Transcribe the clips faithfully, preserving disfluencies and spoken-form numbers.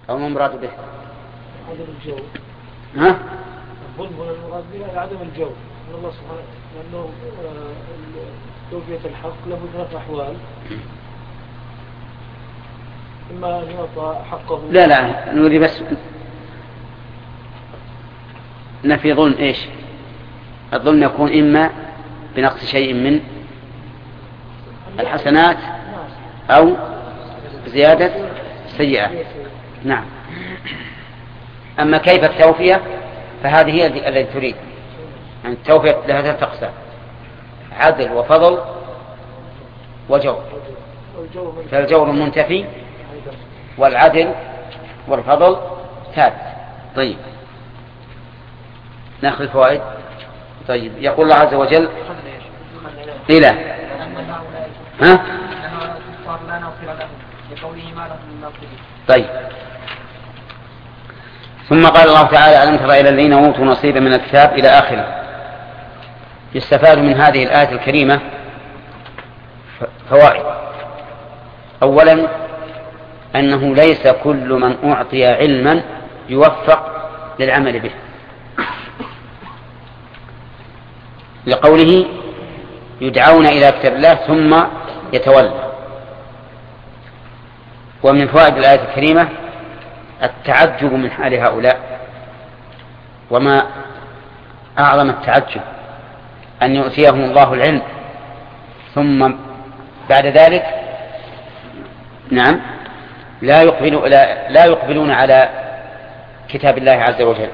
أو ما مراد به؟ عدم الجو. ها؟ الظلم هنا المراد به عدم الجو. الله سبحانه لأنه توفية الحق له ثلاث أحوال. إما أن يعطى حقه. لا لا نريد بس نفي ظلم إيش؟ الظلم يكون إما بنقص شيء من الحسنات أو زيادة سيئة. نعم. أما كيف التوفية فهذه هي التي تريد. يعني التوفية لها ثلاثة أقسام: عدل وفضل وجور. فالجور منتفي والعدل والفضل ثابت. طيب نأخذ الفوائد. طيب يقول الله عز وجل إلى ها؟ طيب ثم قال الله تعالى: ألم تر إلى الذين أوتوا نصيبا من الكتاب إلى آخره. يستفاد من هذه الآية الكريمة فوائد. أولا أنه ليس كل من أعطي علما يوفق للعمل به، لقوله يدعون إلى كتاب الله ثم يتولى. ومن فوائد الآية الكريمة التعجب من حال هؤلاء، وما أعظم التعجب أن يؤتيهم الله العلم ثم بعد ذلك نعم لا يقبلون لا يقبلون على كتاب الله عز وجل.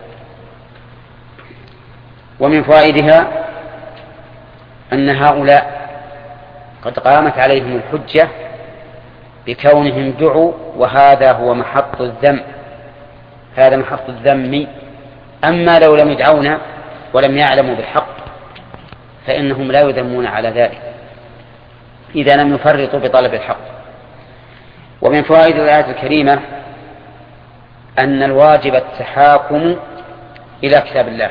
ومن فوائدها أن هؤلاء قد قامت عليهم الحجة بكونهم دعوا، وهذا هو محط الذم، هذا محط الذم. أما لو لم يدعونا ولم يعلموا بالحق فإنهم لا يذمون على ذلك إذا لم يفرطوا بطلب الحق. ومن فوائد الآية الكريمة أن الواجب التحاكم إلى كتاب الله،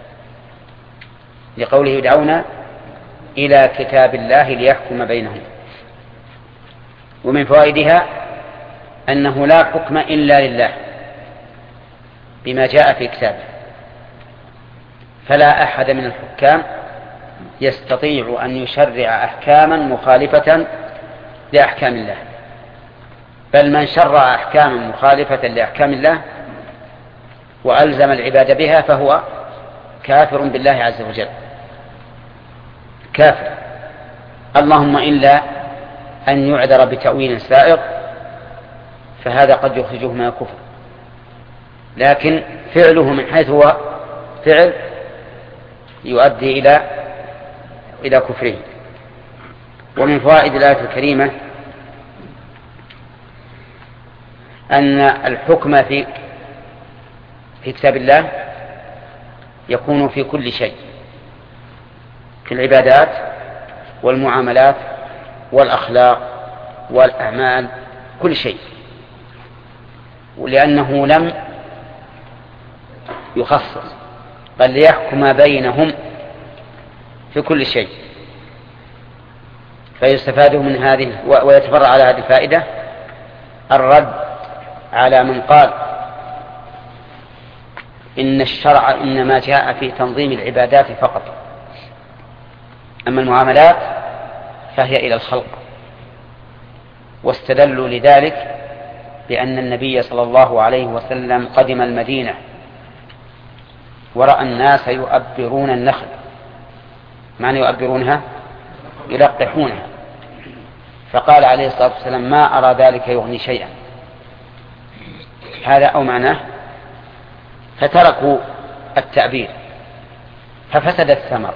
لقوله يدعون إلى كتاب الله ليحكم بينهم. ومن فوائدها أنه لا حكم إلا لله بما جاء في كتابه، فلا أحد من الحكام يستطيع أن يشرع أحكاما مخالفة لأحكام الله، بل من شرع أحكاما مخالفة لأحكام الله وألزم العباد بها فهو كافر بالله عز وجل، كافر. اللهم إلا أن يعذر بتأويل سائغ فهذا قد يخرجه من الكفر، لكن فعله من حيث هو فعل يؤدي إلى إلى كفره. ومن فوائد الآية الكريمة أن الحكم في في كتاب الله يكون في كل شيء، في العبادات والمعاملات والأخلاق والأعمال، كل شيء، ولأنه لم يخصص بل ليحكم بينهم في كل شيء. فيستفاد من هذه ويتفرع على هذه الفائدة الرد على من قال إن الشرع إنما جاء في تنظيم العبادات فقط، أما المعاملات فهي إلى الخلق. واستدلوا لذلك بأن النبي صلى الله عليه وسلم قدم المدينة ورأى الناس يؤبرون النخل. معنى يؤبرونها؟ يلقحونها. فقال عليه الصلاة والسلام ما أرى ذلك يغني شيئا، هذا أو معناه. فتركوا التأبير ففسد الثمر،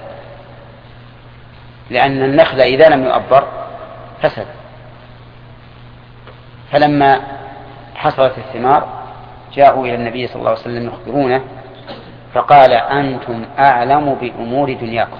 لأن النخل إذا لم يؤبر فسد. فلما حصلت الثمار جاءوا إلى النبي صلى الله عليه وسلم يخبرونه، فقال أنتم أعلم بأمور دنياكم،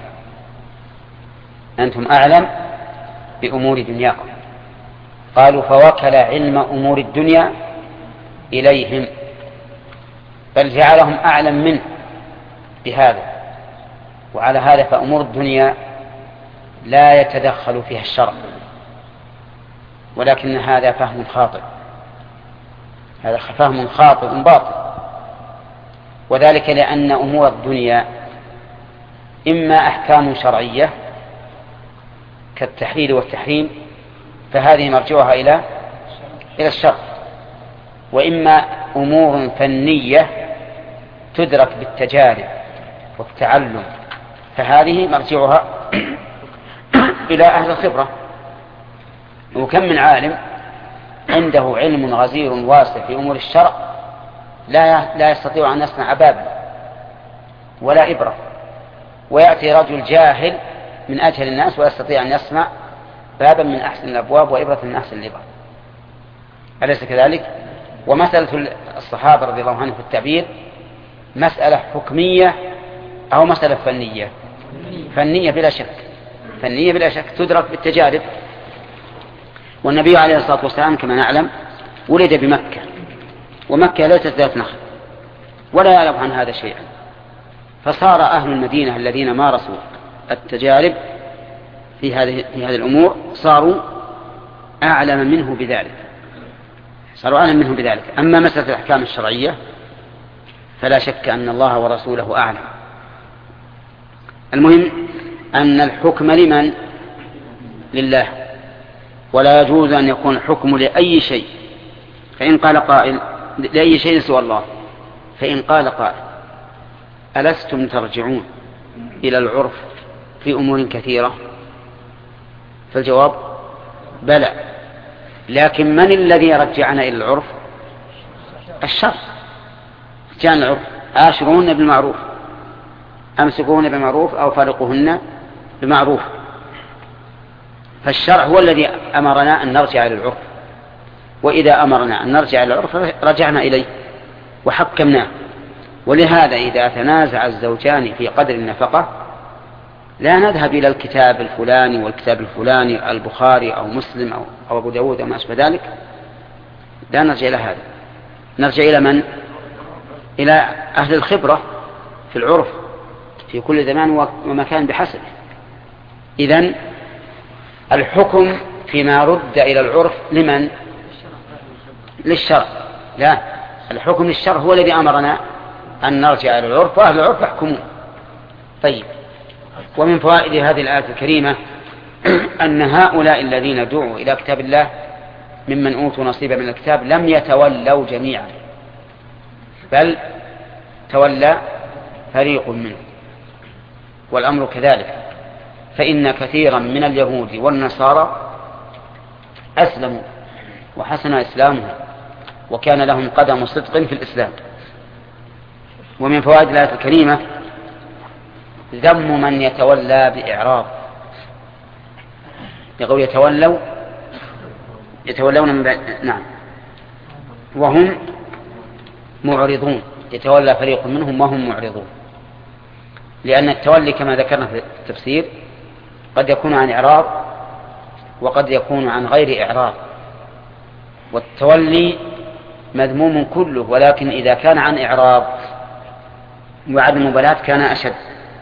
أنتم أعلم بأمور دنياكم. قالوا فوكل علم أمور الدنيا إليهم، بل جعلهم أعلم منه بهذا. وعلى هذا فأمور الدنيا لا يتدخل فيها الشرع، ولكن هذا فهم خاطئ. هذا فهم خاطئ باطل، وذلك لأن أمور الدنيا إما أحكام شرعية كالتحليل والتحريم فهذه مرجوها إلى إلى الشرع، وإما أمور فنية تدرك بالتجارب والتعلم فهذه مرجعها إلى أهل الخبرة. وكم من عالم عنده علم غزير واسع في أمور الشرع لا لا يستطيع أن يصنع بابا ولا إبرة، ويأتي رجل جاهل من أجهل الناس ويستطيع أن يصنع بابا من أحسن الأبواب وإبرة من أحسن الإبر، أليس كذلك؟ ومسألة الصحابة رضي الله عنهم في التعبير مسألة حكمية أو مسألة فنية؟ فنية بلا شك، فنية بلا شك تدرك بالتجارب. والنبي عليه الصلاة والسلام كما نعلم ولد بمكة، ومكة ليست ذات نخل ولا يعلم عن هذا شيئا، فصار أهل المدينة الذين مارسوا التجارب في هذه في هذه الأمور صاروا أعلم منه بذلك، صاروا أعلم منه بذلك. أما مسألة الأحكام الشرعية فلا شك أن الله ورسوله أعلم. المهم أن الحكم لمن؟ لله، ولا يجوز أن يكون الحكم لأي شيء. فإن قال قائل لأي شيء سوى الله، فإن قال قائل ألستم ترجعون إلى العرف في أمور كثيرة؟ فالجواب بلى، لكن من الذي يرجعنا إلى العرف؟ الشرع. جاء العرف عاشروهن بالمعروف، أمسكوهن بالمعروف أو فارقوهن بمعروف، فالشرع هو الذي أمرنا أن نرجع إلى العرف، وإذا أمرنا أن نرجع إلى العرف رجعنا إليه وحكمناه. ولهذا إذا تنازع الزوجان في قدر النفقة لا نذهب إلى الكتاب الفلاني والكتاب الفلاني البخاري أو مسلم أو, أو أبو داود أو ما أشبه ذلك، لا نرجع إلى هذا، نرجع إلى من؟ إلى أهل الخبرة في العرف في كل زمان ومكان بحسب. إذن الحكم فيما رد إلى العرف لمن؟ للشرع. لا، الحكم للشرع هو الذي أمرنا أن نرجع إلى العرف، وأهل العرف يحكمون. طيب، ومن فوائد هذه الآية الكريمة أن هؤلاء الذين دعوا إلى كتاب الله ممن أوتوا نصيبا من الكتاب لم يتولوا جميعا، بل تولى فريق منهم، والأمر كذلك، فإن كثيرا من اليهود والنصارى أسلموا وحسن إسلامهم وكان لهم قدم صدق في الإسلام. ومن فوائد الآية الكريمة ذم من يتولى بإعراض، يقول يتولوا يتولون من بعد، نعم، وهم معرضون، يتولى فريق منهم وهم معرضون، لأن التولي كما ذكرنا في التفسير قد يكون عن إعراض وقد يكون عن غير إعراض، والتولي مذموم كله، ولكن إذا كان عن إعراض وعدم مبالاة كان أشد.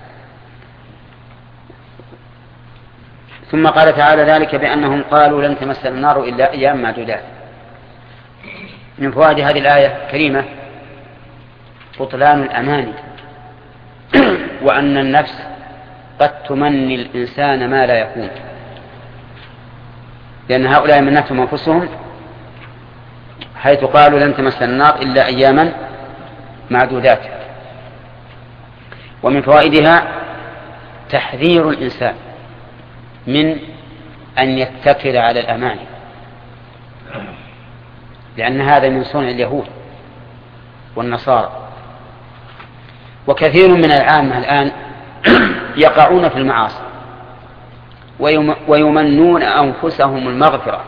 ثم قال تعالى ذلك بأنهم قالوا لن تمسنا النار إلا أيام معدودات. من فوائد هذه الآية الكريمة بطلان الأماني، وأن النفس قد تمني الإنسان ما لا يكون، لأن هؤلاء منتهم أنفسهم حيث قالوا لن تمسنا النار إلا أياما معدودات. ومن فوائدها تحذير الإنسان من أن يتكل على الأماني، لأن هذا من صنع اليهود والنصارى. وكثير من العامة الآن يقعون في المعاصي ويمنون أنفسهم المغفرة.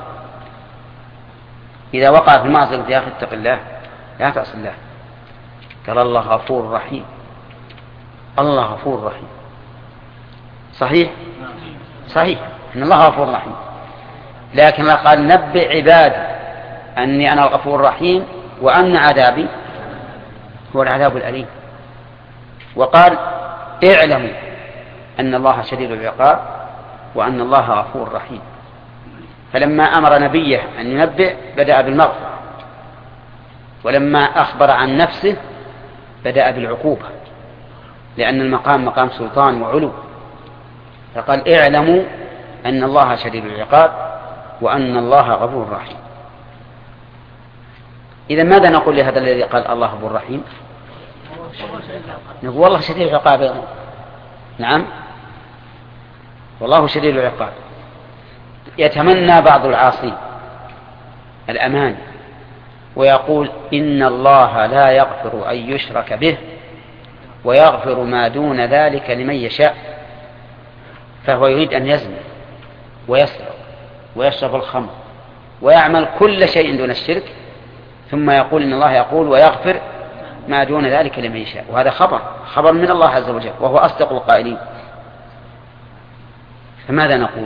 إذا وقع في المعصية يا أخي اتق الله لا تعصي الله، قال الله غفور رحيم، الله غفور رحيم. صحيح صحيح إن الله غفور رحيم، لكن قال نبئ عبادي أني أنا الغفور الرحيم وأن عذابي هو العذاب الأليم. وقال اعلموا أن الله شديد العقاب وأن الله غفور رحيم. فلما أمر نبيه أن ينبئ بدأ بالمغفرة، ولما أخبر عن نفسه بدأ بالعقوبة، لأن المقام مقام سلطان وعلو، فقال اعلموا أن الله شديد العقاب وأن الله غفور رحيم. إذا ماذا نقول لهذا الذي قال الله غفور رحيم؟ نقول والله شديد العقاب. نعم، والله شديد العقاب. يتمنى بعض العاصين الأمان ويقول إن الله لا يغفر أن يشرك به ويغفر ما دون ذلك لمن يشاء، فهو يريد أن يزني ويسرق ويشرب الخمر ويعمل كل شيء دون الشرك، ثم يقول إن الله يقول ويغفر ما دون ذلك لمن يشاء، وهذا خبر خبر من الله عز وجل وهو أصدق القائلين. فماذا نقول؟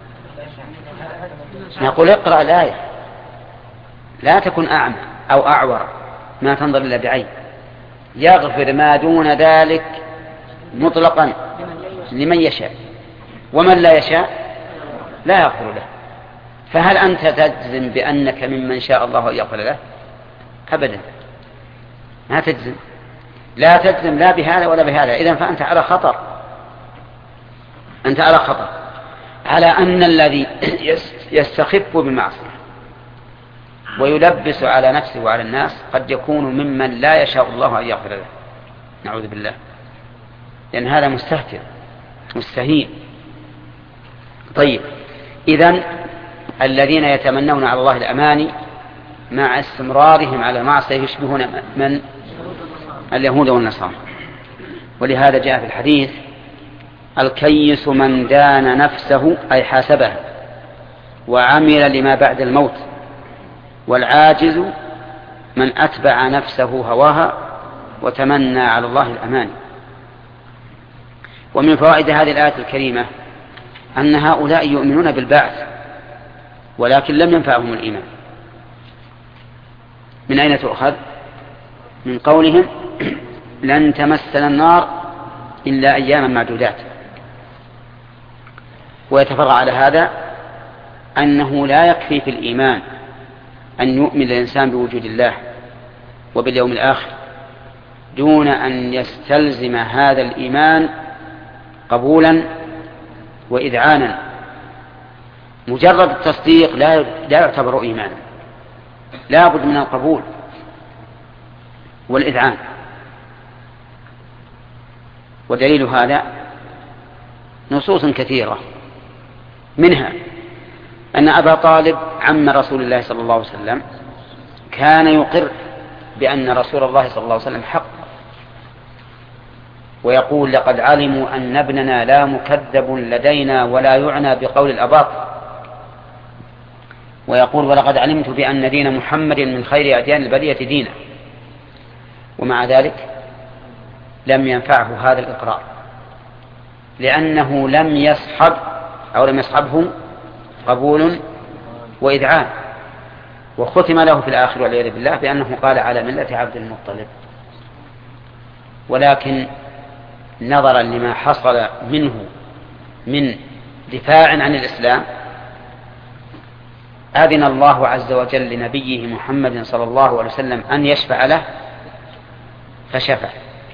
نقول اقرأ الآية، لا تكن أعمى أو أعور ما تنظر إلا بعين، يغفر ما دون ذلك مطلقا لمن يشاء ومن لا يشاء لا يغفر له. فهل أنت تجزم بأنك ممن شاء الله أن يغفر له؟ أبدا، ما تجزم، لا تجزم لا بهذا ولا بهذا. إذن فأنت على خطر، أنت على خطر على أن الذي يستخف بالمعصية ويلبس على نفسه وعلى الناس قد يكون ممن لا يشاء الله أن يغفر له، نعوذ بالله، لأن هذا مستهتر مستهين. طيب، إذن الذين يتمنون على الله الأماني مع استمرارهم على معصية يشبهون من اليهود والنصارى. ولهذا جاء في الحديث الكيس من دان نفسه أي حاسبها وعمل لما بعد الموت، والعاجز من أتبع نفسه هواها وتمنى على الله الأماني. ومن فوائد هذه الآية الكريمة أن هؤلاء يؤمنون بالبعث ولكن لم ينفعهم الإيمان. من أين تؤخذ؟ من قولهم لن تمسنا النار إلا أياما معدودات. ويتفرع على هذا أنه لا يكفي في الإيمان أن يؤمن الإنسان بوجود الله وباليوم الآخر دون أن يستلزم هذا الإيمان قبولا وإذعانا. مجرد التصديق لا لا يعتبر إيمانا، لا بد من القبول والإذعان. ودليل هذا نصوص كثيرة، منها أن أبا طالب عم رسول الله صلى الله عليه وسلم كان يقر بأن رسول الله صلى الله عليه وسلم حق، ويقول لقد علموا أن ابننا لا مكذب لدينا ولا يعنى بقول الأباطل، ويقول ولقد علمت بأن دين محمد من خير أديان البرية دينا. ومع ذلك لم ينفعه هذا الإقرار، لأنه لم يصحب أو لم يصحبه قبول وإذعان، وختم له في الآخر والعياذ بالله بأنه قال على ملة عبد المطلب. ولكن نظرا لما حصل منه من دفاع عن الإسلام أذن الله عز وجل لنبيه محمد صلى الله عليه وسلم أن يشفع له فشفع،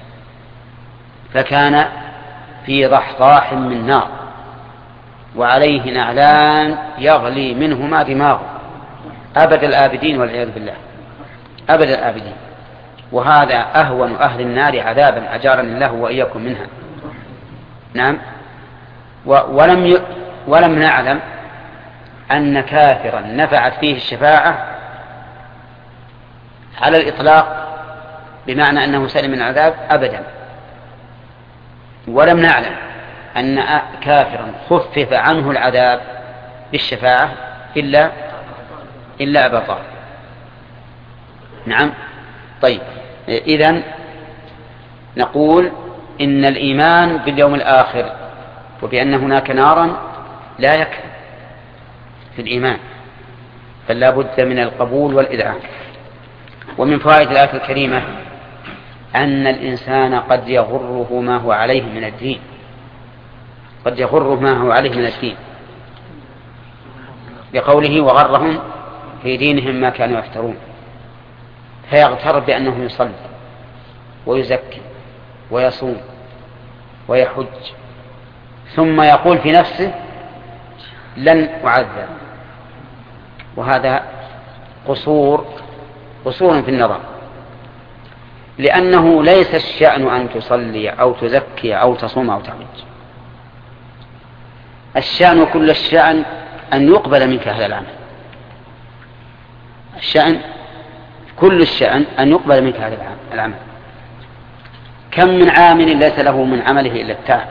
فكان في ضحضاح من نار وعليه نعلان يغلي منهما دماغه أبد الآبدين والعياذ بالله، أبد الآبدين. وهذا أهون أهل النار عذابا أجارني الله وإياكم منها. نعم. ولم ي... ولم نعلم أن كافرا نفعت فيه الشفاعة على الإطلاق بمعنى أنه سلم من العذاب أبدا. ولم نعلم أن كافرا خفف عنه العذاب بالشفاعة إلا إلا أبا طالب. نعم. طيب، إذن نقول إن الإيمان باليوم الآخر وبأن هناك نارا لا يكفي في الإيمان، فلا بد من القبول والإذعان. ومن فوائد الآية الكريمة أن الإنسان قد يغره ما هو عليه من الدين، قد يغره ما هو عليه من الدين، بقوله وغرهم في دينهم ما كانوا يفترون. فيغتر بأنه يصلي ويزكي ويصوم ويحج، ثم يقول في نفسه لن أعذب، وهذا قصور قصور في النظر، لأنه ليس الشأن أن تصلي أو تزكي أو تصوم أو تحج، الشأن كل الشأن أن يقبل منك هذا العمل، الشأن كل الشأن أن يقبل منك هذا العمل. كم من عامل ليس له من عمله إلا التعب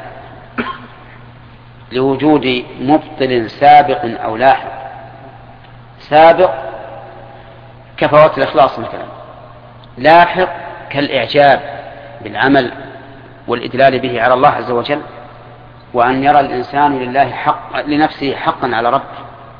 لوجود مبطل سابق أو لاحق. سابق كفوات الإخلاص مثلا، لاحق كالإعجاب بالعمل والإدلال به على الله عز وجل، وأن يرى الإنسان لله حق لنفسه حقا على ربه،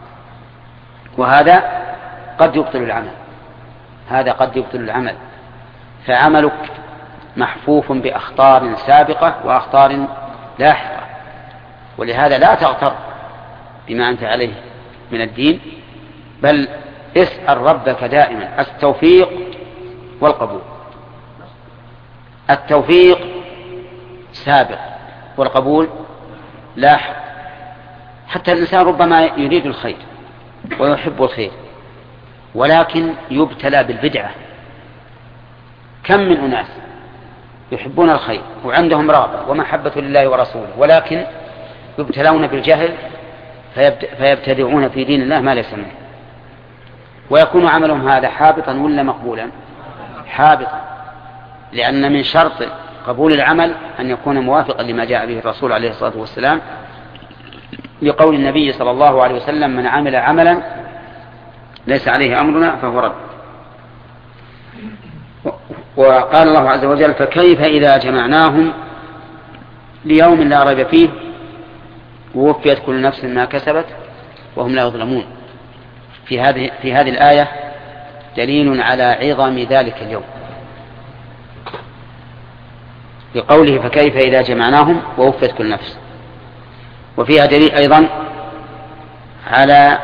وهذا قد يبطل العمل، هذا قد يبطل العمل. فعملك محفوف بأخطار سابقة وأخطار لاحقة، ولهذا لا تغتر بما أنت عليه من الدين، بل اسأل ربك دائما التوفيق والقبول. التوفيق سابق والقبول لاحق. حتى الإنسان ربما يريد الخير ويحب الخير، ولكن يبتلى بالبدعة. كم من أناس يحبون الخير وعندهم رغبة ومحبة لله ورسوله، ولكن يبتلون بالجهل فيبتدعون في دين الله ما ليس منه، ويكون عملهم هذا حابطا ولا مقبولا؟ حابطا، لأن من شرط قبول العمل أن يكون موافقا لما جاء به الرسول عليه الصلاة والسلام، لقول النبي صلى الله عليه وسلم: من عمل عملا ليس عليه أمرنا فهو رد. وقال الله عز وجل: فكيف إذا جمعناهم ليوم لا ريب فيه ووفيت كل نفس ما كسبت وهم لا يظلمون. في هذه في هذه الآية دليل على عظم ذلك اليوم، لقوله: فكيف إذا جمعناهم ووفيت كل نفس. وفيها دليل أيضا على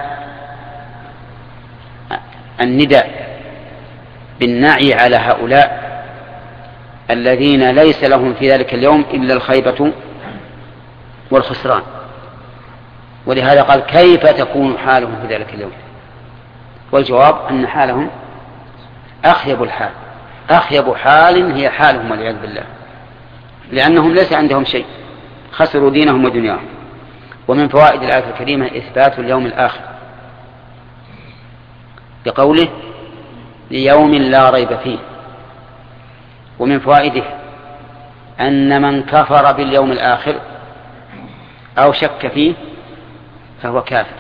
النداء بالنعي على هؤلاء الذين ليس لهم في ذلك اليوم إلا الخيبة والخسران. ولهذا قال: كيف تكون حالهم في ذلك اليوم؟ والجواب أن حالهم أخيب الحال، أخيب حال هي حالهم والعياذ بالله، لأنهم ليس عندهم شيء، خسروا دينهم ودنياهم. ومن فوائد الآية الكريمة إثبات اليوم الآخر بقوله: ليوم لا ريب فيه. ومن فوائده أن من كفر باليوم الآخر أو شك فيه فهو كافر،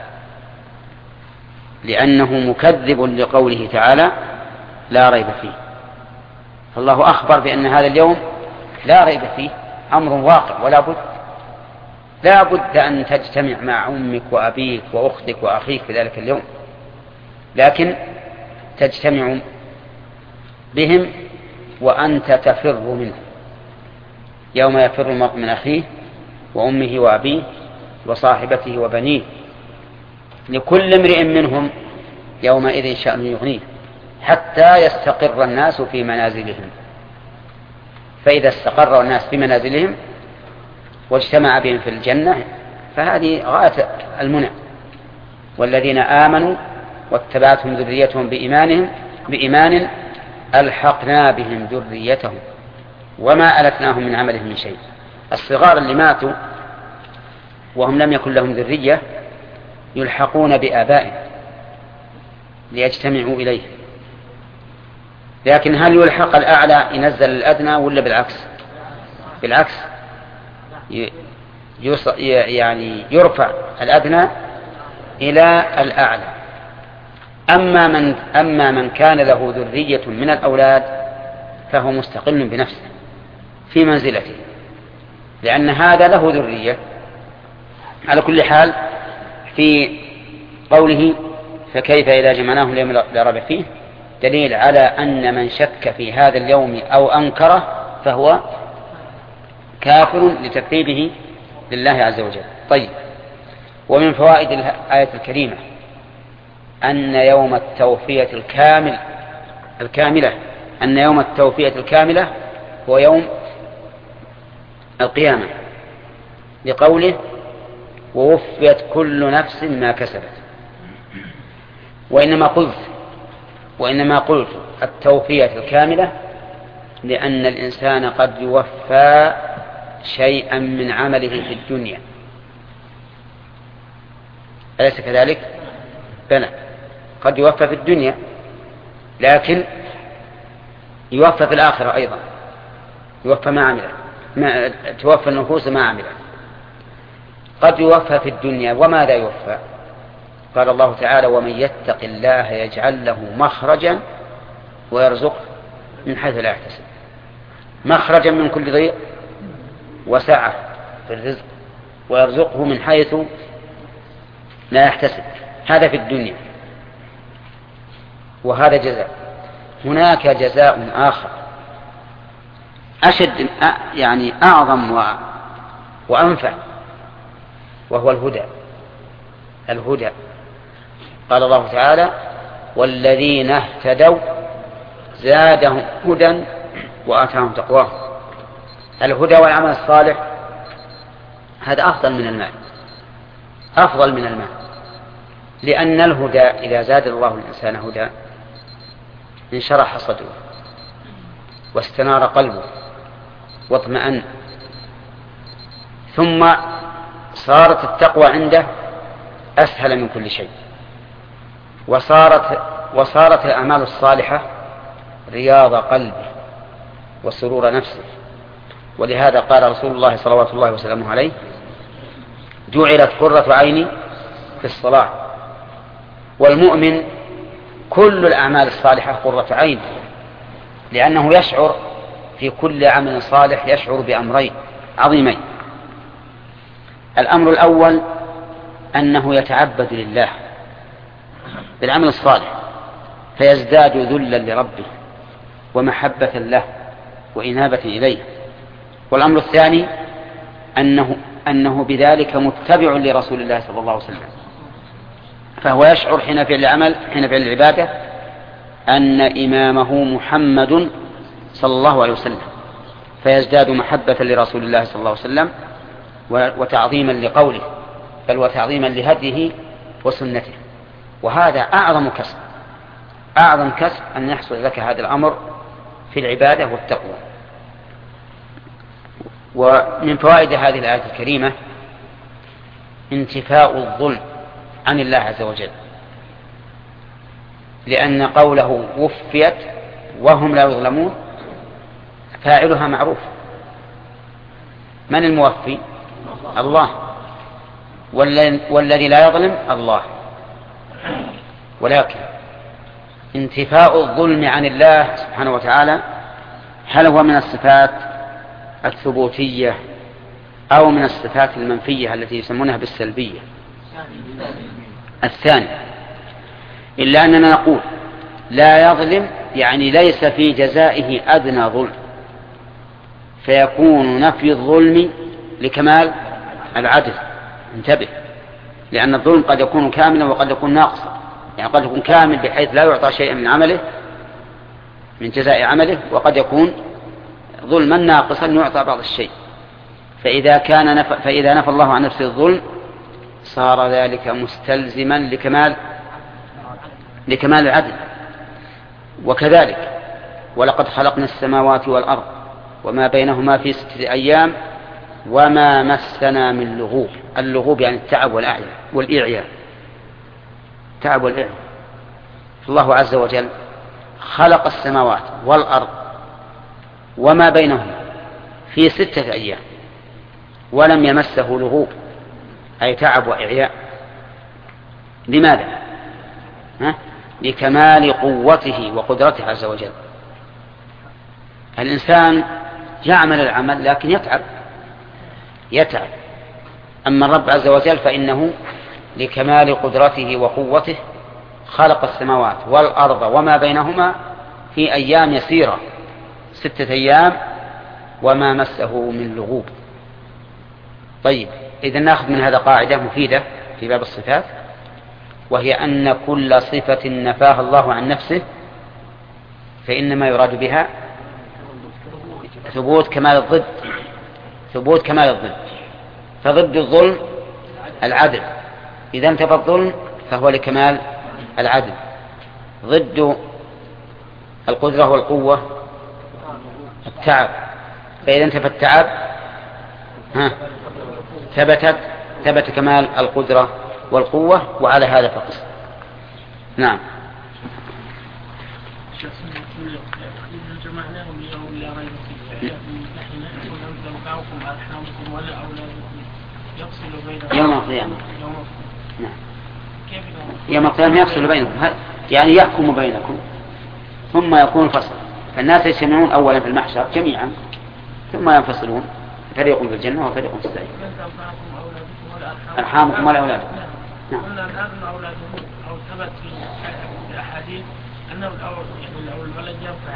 لأنه مكذب لقوله تعالى: لا ريب فيه. فالله أخبر بأن هذا اليوم لا ريب فيه، أمر واقع، ولا بد لا بد أن تجتمع مع أمك وأبيك وأختك وأخيك في ذلك اليوم، لكن تجتمع بهم وأنت تفر منه، يوم يفر المرء من أخيه وأمه وأبيه وصاحبته وبنيه، لكل امرئ منهم يومئذ شأن يغنيه، حتى يستقر الناس في منازلهم. فإذا استقر الناس في منازلهم واجتمع بهم في الجنة فهذه غاية المنى. والذين آمنوا واتبعتهم ذريتهم بإيمانهم بإيمان ألحقنا بهم ذريتهم وما ألتناهم من عملهم من شيء. الصغار اللي ماتوا وهم لم يكن لهم ذرية يلحقون بآبائهم ليجتمعوا إليه، لكن هل يلحق الأعلى ينزل الأدنى ولا بالعكس؟ بالعكس، يعني يرفع الأدنى إلى الأعلى. أما من, أما من كان له ذرية من الأولاد فهو مستقل بنفسه في منزلته، لأن هذا له ذرية. على كل حال في قوله: فكيف إذا جمعناهم ليوم لا ريب فيه دليل على أن من شك في هذا اليوم أو أنكره فهو كافر لتكذيبه لله عز وجل. طيب، ومن فوائد الآية الكريمة أن يوم التوفية الكامل الكاملة أن يوم التوفية الكاملة هو يوم القيامة، لقوله ووفيت كل نفس ما كسبت. وإنما قلت وإنما قلت التوفية الكاملة لأن الإنسان قد يوفى شيئا من عمله في الدنيا، أليس كذلك؟ بلى، قد يوفى في الدنيا لكن يوفى في الآخرة أيضا، يوفى ما عمله، ما توفى النفوس ما عمله. قد يوفى في الدنيا، وماذا يوفى؟ قال الله تعالى ومن يتق الله يجعل له مخرجا ويرزقه من حيث لا يحتسب. مخرجا من كل ضيق وسعة في الرزق، ويرزقه من حيث لا يحتسب. هذا في الدنيا، وهذا جزاء. هناك جزاء آخر أشد، يعني أعظم وأنفع، وهو الهدى. الهدى قال الله تعالى والذين اهتدوا زادهم هدى وآتاهم تقواهم. الهدى والعمل الصالح هذا أفضل من المال، أفضل من المال، لأن الهدى إذا زاد الله الإنسان هدى انشرح صدره واستنار قلبه واطمأن، ثم صارت التقوى عنده أسهل من كل شيء، وصارت وصارت الأعمال الصالحة رياض قلبه وسرور نفسه. ولهذا قال رسول الله صلوات الله وسلامه عليه جعلت قرة عيني في الصلاة. والمؤمن كل الأعمال الصالحة قرة عين، لأنه يشعر في كل عمل صالح يشعر بأمرين عظيمين. الأمر الأول أنه يتعبد لله بالعمل الصالح فيزداد ذلا لربه ومحبة له وإنابة إليه. والأمر الثاني أنه, أنه بذلك متبع لرسول الله صلى الله عليه وسلم، فهو يشعر حين فعل العمل حين فعل العبادة أن إمامه محمد صلى الله عليه وسلم، فيزداد محبة لرسول الله صلى الله عليه وسلم وتعظيما لقوله، بل وتعظيما لهديه وسنته. وهذا أعظم كسب، أعظم كسب أن يحصل لك هذا الأمر في العبادة والتقوى. ومن فوائد هذه الآية الكريمة انتفاء الظلم عن الله عز وجل، لأن قوله وفيت وهم لا يظلمون فاعلها معروف. من الموفي؟ الله. والذي لا يظلم الله. ولكن انتفاء الظلم عن الله سبحانه وتعالى هل هو من الصفات الثبوتية أو من الصفات المنفية التي يسمونها بالسلبية؟ الثاني. إلا أننا نقول لا يظلم يعني ليس في جزائه أدنى ظلم، فيكون نفي الظلم لكمال العدل. انتبه، لأن الظلم قد يكون كاملا وقد يكون ناقصا، يعني قد يكون كامل بحيث لا يعطى شيئا من عمله من جزاء عمله، وقد يكون ظلما ناقصا يعطى بعض الشيء. فإذا كان نف... فإذا نفى الله عن نفسه الظلم صار ذلك مستلزما لكمال لكمال العدل. وكذلك ولقد خلقنا السماوات والأرض وما بينهما في ستة أيام وما مسنا من لغوب. اللغوب يعني التعب والإعياء، تعب والإعياء. الله عز وجل خلق السماوات والأرض وما بينهما في ستة أيام ولم يمسه لغوب أي تعب وإعياء. لماذا؟ ها؟ لكمال قوته وقدرته عز وجل. الإنسان يعمل العمل لكن يتعب يتعب أما الرب عز وجل فإنه لكمال قدرته وقوته خلق السماوات والأرض وما بينهما في أيام يسيرة، ستة أيام، وما مسه من لغوب. طيب، إذا نأخذ من هذا قاعدة مفيدة في باب الصفات، وهي أن كل صفة نفاها الله عن نفسه فإنما يراد بها ثبوت كمال الضد، ثبوت كمال الضد. فضد الظلم العدل، إذا انتفى الظلم فهو لكمال العدل. ضد القدرة والقوة التعب، فإذا انتفى التعب ها ثبتت ثبت كمال القدرة والقوة، وعلى هذا فقط. نعم. يوم القيامة. نعم. يوم القيامة يفصل بينكم، يعني يحكم بينكم ثم يكون فصل. فالناس يجتمعون أولا في المحشر جميعا ثم ينفصلون، فريق في الجنة وفريق في السعير. أرحامكم ولا أولادكم. نعم. قلنا الآن أولادهم أو ثبت في الأحاديث أنه الولد ينفع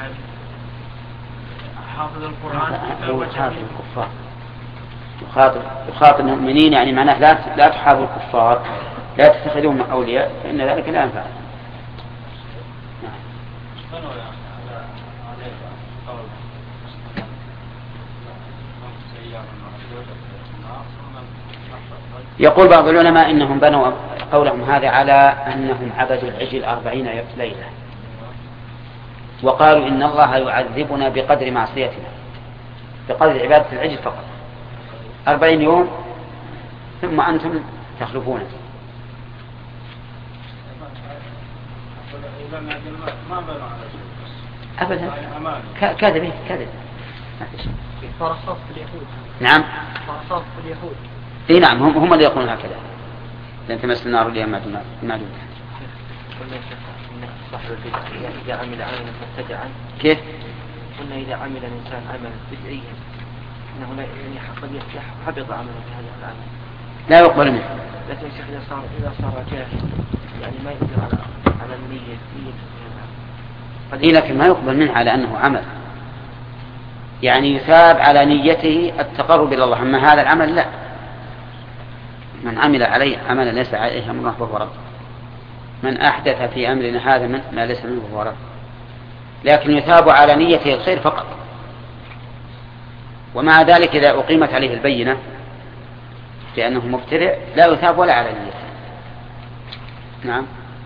حافظ القرآن. هو حافظ الكفار، يخاطب يخاطب المؤمنين، يعني معناه لا لا تحافظوا الكفار، لا تتخذوهم أولياء، فإن ذلك لا ينفع. يقول بعض العلماء إنهم بنوا قولهم هذا على أنهم عبدوا العجل أربعين ليلة، وقالوا إن الله يعذبنا بقدر معصيتنا، بقدر عبادة العجل فقط أربعين يوم ثم أنتم تخلفون. أبدا كذب كذب. فرصاص اليهود. نعم فرصاص اليهود. اي نعم، هم هم اللي يقولون هكذا، لأن تمس النار اللي معدودة. قلنا صاحب البدع إذا عمل عملا مبتدعا. كيف؟ قلنا إذا عمل الإنسان عملا بدعيا إنه لا يعني قد يحبط عمله في هذا العمل، لا يقبل منه. لكن يا شيخ إذا صار إذا صار جاهل يعني ما يقدر على على النية نية إيه، لكن ما يقبل منه على أنه عمل، يعني يثاب على نيته التقرب إلى الله. أما هذا العمل لا، من عمل عليه عملا ليس عليه أمرنا فهو رد، من أحدث في أمرنا هذا من ما ليس منه فهو رد. لكن يثاب على نيته الخير فقط، ومع ذلك إذا أقيمت عليه البينة بأنه مبتدع لا يثاب ولا على نيته. نعم.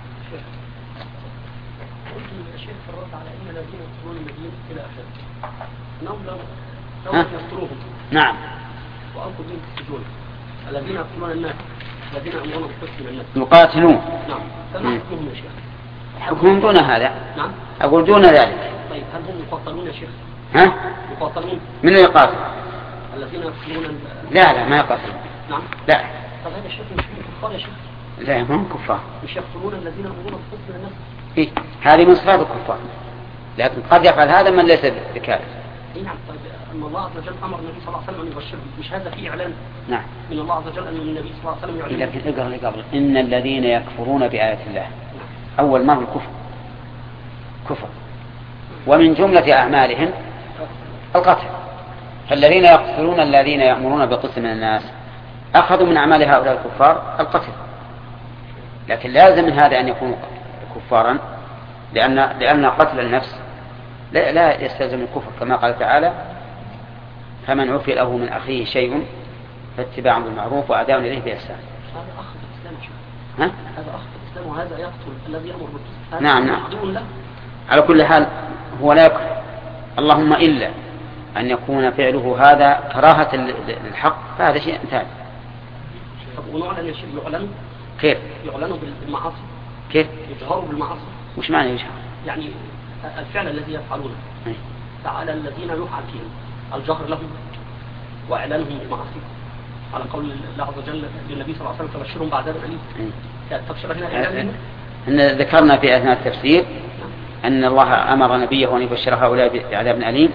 الشيخ الرد على أن الذين يقتلون المدينة إلى آخره أنهم لو يقتلوهم نعم وأنقذوا من السجون، الذين يقتلون الناس الذين يأمرون بالقتل الناس يقاتلون. نعم. فما حكمهم يا شيخ؟ حكمهم دون هذا. نعم. أقول دون ذلك. طيب هل هم يقاتلون يا شيخ؟ ها؟ يقاتلون. من يقاتل؟ الذين يقتلون. لا لا ما يقاتلون. نعم. لا. طب هذا الشيخ مش من كفار يا شيخ؟ لا هم كفار. مش يقتلون الذين يأمرون بالقتل الناس؟ إيه هذه من صفات الكفار، لكن قد يفعل هذا من ليس بكافر. إيه نعم. طيب أن الله عز وجل أمر النبي صلى الله عليه وسلم أن يبشر، مش هذا فيه إعلان؟ نعم. من الله عز وجل أن النبي صلى الله عليه وسلم يعلن. لكن اقرأ اللي قبل إن الذين يكفرون بآيات الله. أول ما هو الكفر كفر، ومن جملة أعمالهم القتل. فالذين يقتلون الذين يأمرون بالقتل من الناس أخذوا من أعمال هؤلاء الكفار القتل، لكن لازم من هذا أن يكونوا كفارا، لأن لأن قتل النفس لا, لا يستلزم الكفر، كما قال تعالى فمن عفي له من أخيه شيء فاتباع بالمعروف وأداء إليه بإحسان. هذا أخ الإسلام شو؟ ها؟ هذا أخ الإسلام وهذا يقتل الذي يأمر بالقتل. نعم نعم. على كل حال هو لا يكفر، اللهم إلا أن يكون فعله هذا كراهة للحق فهذا شيء ثاني. طب ونعلن يا شيخ يعلن؟ كيف؟ يعلنوا بالمعاصي. كيف؟ يظهروا بالمعاصي. وش معنى يجهر؟ يعني الفعل الذي يفعلونه أي. تعالى الذين يفعل فيهم الجهر لهم وإعلانهم بالمعاصي، على قول الله عز وجل للنبي صلى الله عليه وسلم تبشرهم بعذاب أليم. تبشر هنا إعلان. إن ذكرنا في أثناء التفسير أن الله أمر نبيه أن يبشر هؤلاء بعذاب أليم،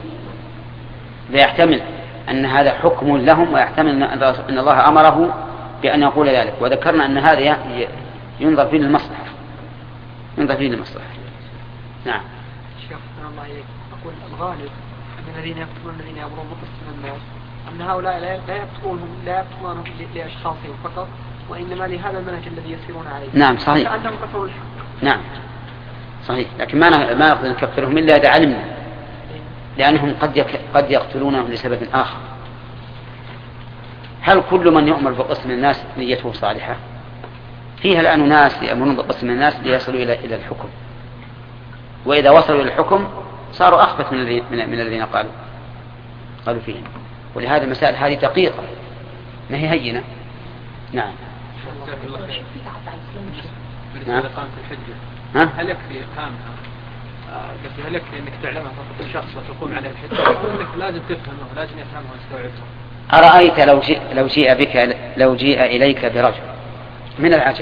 فيحتمل أن هذا حكم لهم، ويحتمل أن الله أمره بأن يقول ذلك. وذكرنا أن هذا ينظر فيه للمصلحة، ينظر فيه للمصلحة. نعم. شيخ الله عليك، أقول الغالب أن الذين يقتلون الذين يأمرون بالقسط من الناس أن هؤلاء لا يقتلونهم لا يقتلونهم لأشخاصهم فقط، وإنما لهذا المنهج الذي يسيرون عليه. نعم صحيح. كأنهم كفروا الحق. نعم صحيح، لكن ما ما نقدر نكفرهم إلا إذا علمنا، لأنهم قد يك... قد يقتلونهم لسبب آخر. هل كل من يؤمر بقسم الناس نيته صالحة؟ فيها الآن ناس يأمرون بقسم الناس ليصلوا إلى إلى الحكم، وإذا وصلوا إلى الحكم صاروا أخبث من الذين من الذين قالوا قالوا فيهم. ولهذا المسائل هذه دقيقة ما هي هينة. نعم. بالنسبة لإقامة الحجة، ها؟ هل يكفي إقامها؟ قصدي هل يكفي إنك تعلمها فقط الشخص وتقوم على الحجة، أو إنك لازم تفهمه لازم يفهمه ويستوعبه؟ أرأيت لو جيء لو جيء بك لو جيء إليك برجل من العجم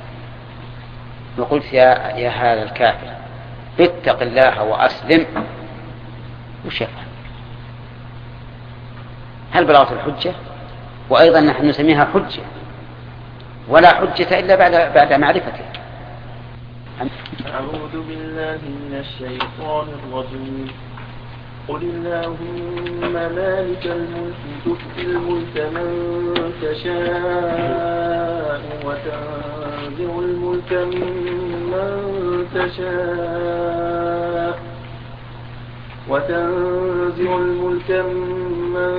وقلت يا يا هذا الكافر اتق الله وأسلم، وش يفعل؟ هل بلغت الحجة؟ وأيضا نحن نسميها حجة، ولا حجة إلا بعد بعد معرفته. أعوذ بالله من الشيطان الرجيم. قل اللهم مالك الملك تؤتي الملك من تشاء وتنزع الملك ممن تشاء وتنزع الملك ممن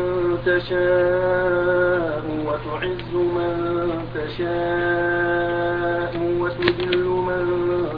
تشاء وتعز من تشاء وتذل من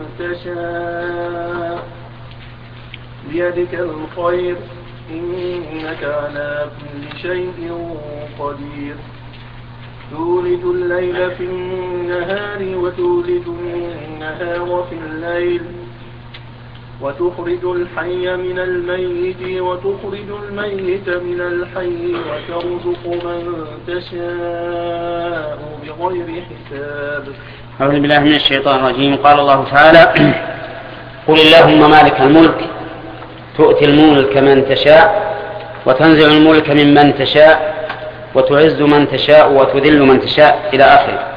تشاء بيدك الخير إنك على كل شيء قدير. تولد الليل في النهار وتولد النهار في الليل وتخرج الحي من الميت وتخرج الميت من الحي وترزق من تشاء بغير حساب. أعوذ بالله من الشيطان الرجيم. قال الله تعالى: قل اللهم مالك الملك تؤتي الملك من تشاء وتنزع الملك ممن تشاء وتعز من تشاء وتذل من تشاء إلى آخره.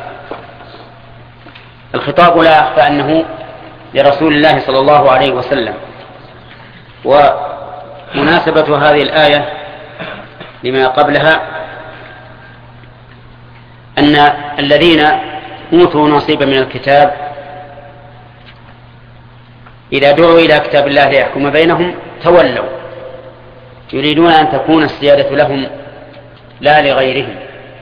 الخطاب لا يخفى أنه لرسول الله صلى الله عليه وسلم، ومناسبة هذه الآية لما قبلها أن الذين أوتوا نصيبا من الكتاب إذا دعوا إلى كتاب الله ليحكم بينهم تولوا، يريدون أن تكون السيادة لهم لا لغيرهم.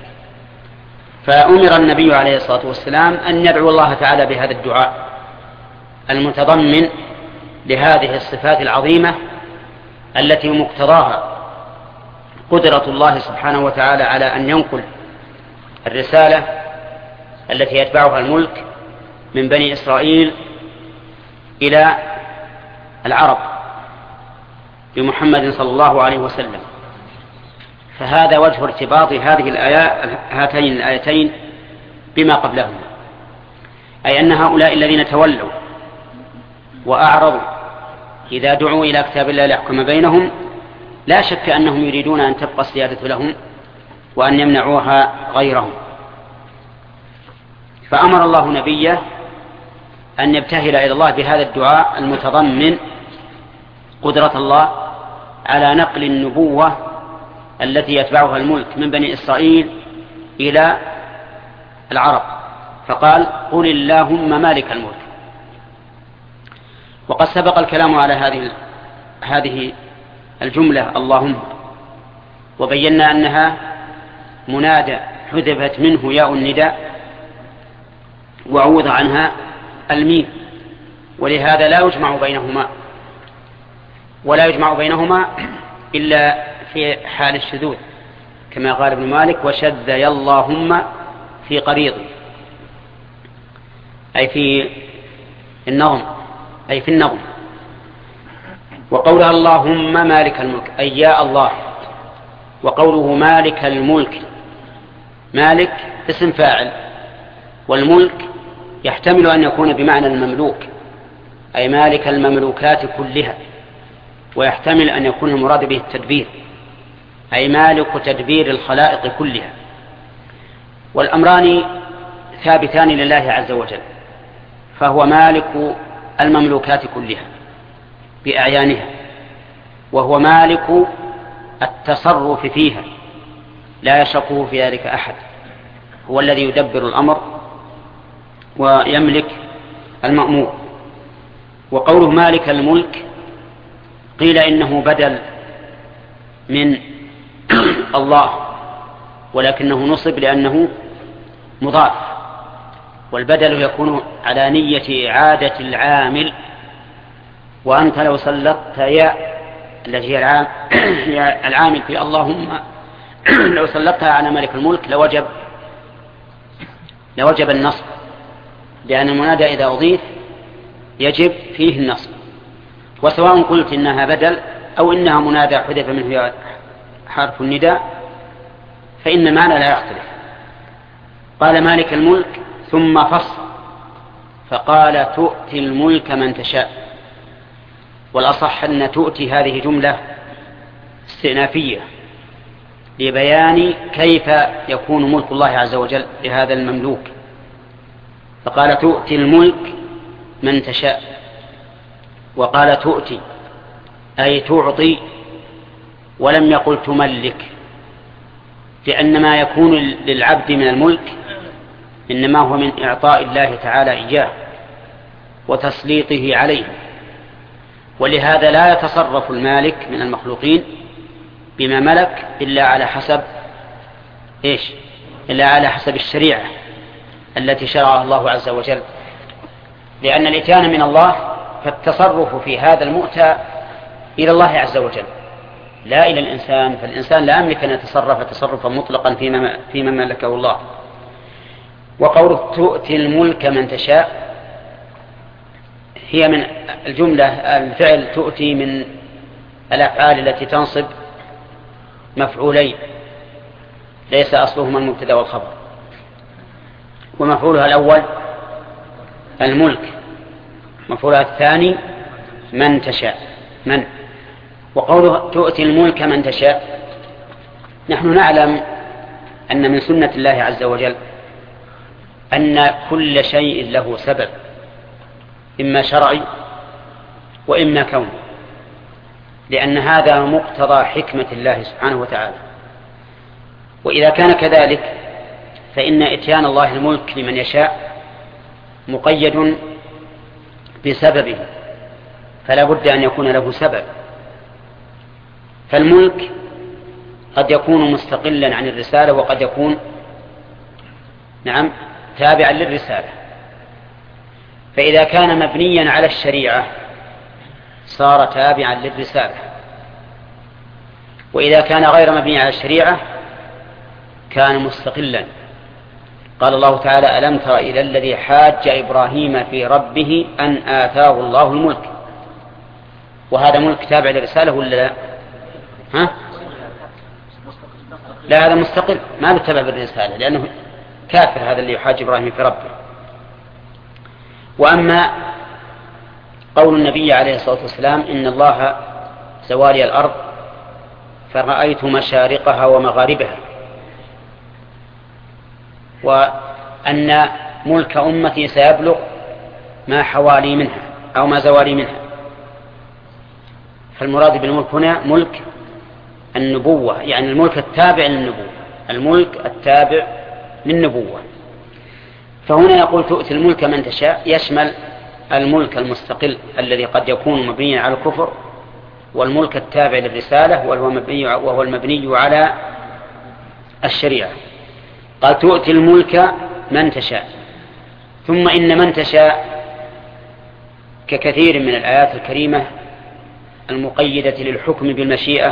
فأمر النبي عليه الصلاة والسلام أن يدعو الله تعالى بهذا الدعاء المتضمن لهذه الصفات العظيمة التي مقتضاها قدرة الله سبحانه وتعالى على أن ينقل الرسالة التي يتبعها الملك من بني إسرائيل إلى العرب بمحمد صلى الله عليه وسلم. فهذا وجه ارتباط هذه الآيات هاتين الآيتين بما قبلهما، أي أن هؤلاء الذين تولوا وأعرضوا إذا دعوا إلى كتاب الله ليحكم بينهم لا شك أنهم يريدون أن تبقى السيادة لهم وأن يمنعوها غيرهم. فأمر الله نبيه أن يبتهل إلى الله بهذا الدعاء المتضمن قدرة الله على نقل النبوة التي يتبعها الملك من بني إسرائيل إلى العرب، فقال: قل اللهم مالك الملك. وقد سبق الكلام على هذه هذه الجملة اللهم، وبينا أنها منادى حذفت منه ياء النداء وعوض عنها الميم، ولهذا لا يجمع بينهما ولا يجمع بينهما إلا في حال الشذوذ، كما قال ابن مالك: وشذ يا اللهم في قريض، أي في النظم أي في النظم. وقولها اللهم مالك الملك أي يا الله، وقوله مالك الملك، مالك اسم فاعل، والملك يحتمل أن يكون بمعنى المملوك أي مالك المملوكات كلها، ويحتمل أن يكون المراد به التدبير أي مالك تدبير الخلائق كلها. والأمران ثابتان لله عز وجل، فهو مالك المملوكات كلها بأعيانها، وهو مالك التصرف فيها لا يشركه في ذلك أحد، هو الذي يدبر الأمر ويملك المأمور. وقوله مالك الملك قيل إنه بدل من الله، ولكنه نصب لأنه مضاف، والبدل يكون على نية إعادة العامل. وأنت لو سلطت يا التي هي العامل في اللهم لو سلطتها على مالك الملك لوجب لوجب النصب، لأن المنادى إذا أضيف يجب فيه النصب. وسواء قلت إنها بدل أو إنها منادى حذف منه حرف النداء فإن المعنى لا يختلف. قال مالك الملك ثم فصل فقال تؤتي الملك من تشاء. والأصح أن تؤتي هذه جملة استئنافية لبيان كيف يكون ملك الله عز وجل لهذا المملوك. فقال تؤتي الملك من تشاء، وقال تؤتي أي تعطي، ولم يقل تملك، لأن ما يكون للعبد من الملك إنما هو من إعطاء الله تعالى إياه وتسليطه عليه. ولهذا لا يتصرف المالك من المخلوقين بما ملك إلا على حسب إيش؟ إلا على حسب الشريعة التي شرعها الله عز وجل، لأن الإتيان من الله، فالتصرف في هذا المؤتى إلى الله عز وجل لا إلى الإنسان. فالإنسان لا يملك أن يتصرف تصرفا مطلقا فيما, فيما ملكه الله. وقوله تؤتي الملك من تشاء هي من الجملة الفعل تؤتي من الأفعال التي تنصب مفعولين ليس أصلهما المبتدأ والخبر، ومفعولها الأول الملك، مفعولها الثاني من تشاء من. وقوله تؤتي الملك من تشاء، نحن نعلم أن من سنة الله عز وجل أن كل شيء له سبب، إما شرعي وإما كوني، لأن هذا مقتضى حكمة الله سبحانه وتعالى. وإذا كان كذلك فإن إتيان الله الملك لمن يشاء مقيد بسببه، فلا بد أن يكون له سبب. فالملك قد يكون مستقلا عن الرسالة وقد يكون نعم تابعا للرسالة. فإذا كان مبنيا على الشريعة صار تابعا للرسالة، وإذا كان غير مبني على الشريعة كان مستقلا. قال الله تعالى ألم تر إلى الذي حاج إبراهيم في ربه أن آتاه الله الملك. وهذا ملك تابع للرسالة ولا لا؟ ها؟ لا، هذا مستقل ما له تبع بالرسالة، لأنه كافر هذا اللي يحاج إبراهيم في ربه. وأما قول النبي عليه الصلاة والسلام إن الله زوالي الأرض فرأيت مشارقها ومغاربها، وأن ملك أمتي سيبلغ ما حوالي منها أو ما زوالي منها، فالمراد بالملك هنا ملك النبوة، يعني الملك التابع للنبوة، الملك التابع للنبوة. فهنا يقول تؤتي الملك من تشاء يشمل الملك المستقل الذي قد يكون مبنيا على الكفر، والملك التابع للرسالة وهو مبني وهو المبني على الشريعة. قال تؤتي الملك من تشاء. ثم إن من تشاء ككثير من الآيات الكريمة المقيدة للحكم بالمشيئة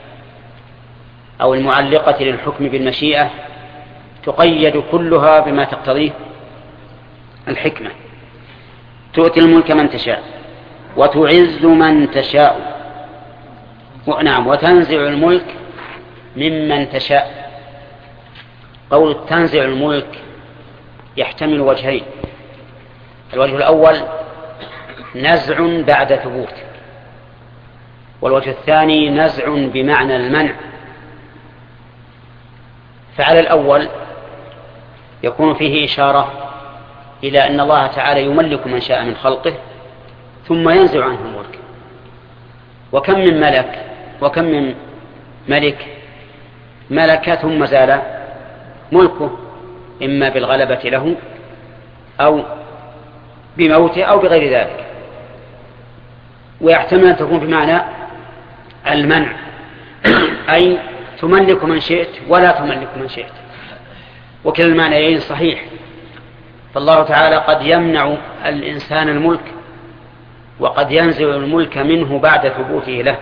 أو المعلقة للحكم بالمشيئة تقيد كلها بما تقتضيه الحكمة. تؤتي الملك من تشاء وتعز من تشاء، نعم، وتنزع الملك ممن تشاء. قول تنزع الملك يحتمل وجهين: الوجه الأول نزع بعد ثبوت، والوجه الثاني نزع بمعنى المنع. فعلى الأول يكون فيه إشارة إلى أن الله تعالى يملك من شاء من خلقه ثم ينزع عنه الملك. وكم من ملك وكم من ملك ملك ثم زال ملكه، إما بالغلبة له أو بموته أو بغير ذلك. ويحتمل أن تكون بمعنى المنع، أي تملك من شئت ولا تملك من شئت، وكلا المعنيين صحيح. فالله تعالى قد يمنع الإنسان الملك وقد ينزع الملك منه بعد ثبوته له،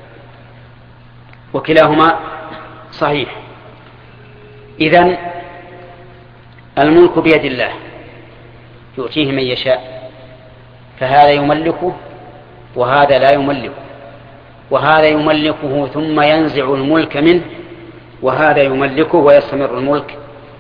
وكلاهما صحيح. إذن الملك بيد الله يؤتيه من يشاء، فهذا يملكه وهذا لا يملكه، وهذا يملكه ثم ينزع الملك منه، وهذا يملكه ويستمر الملك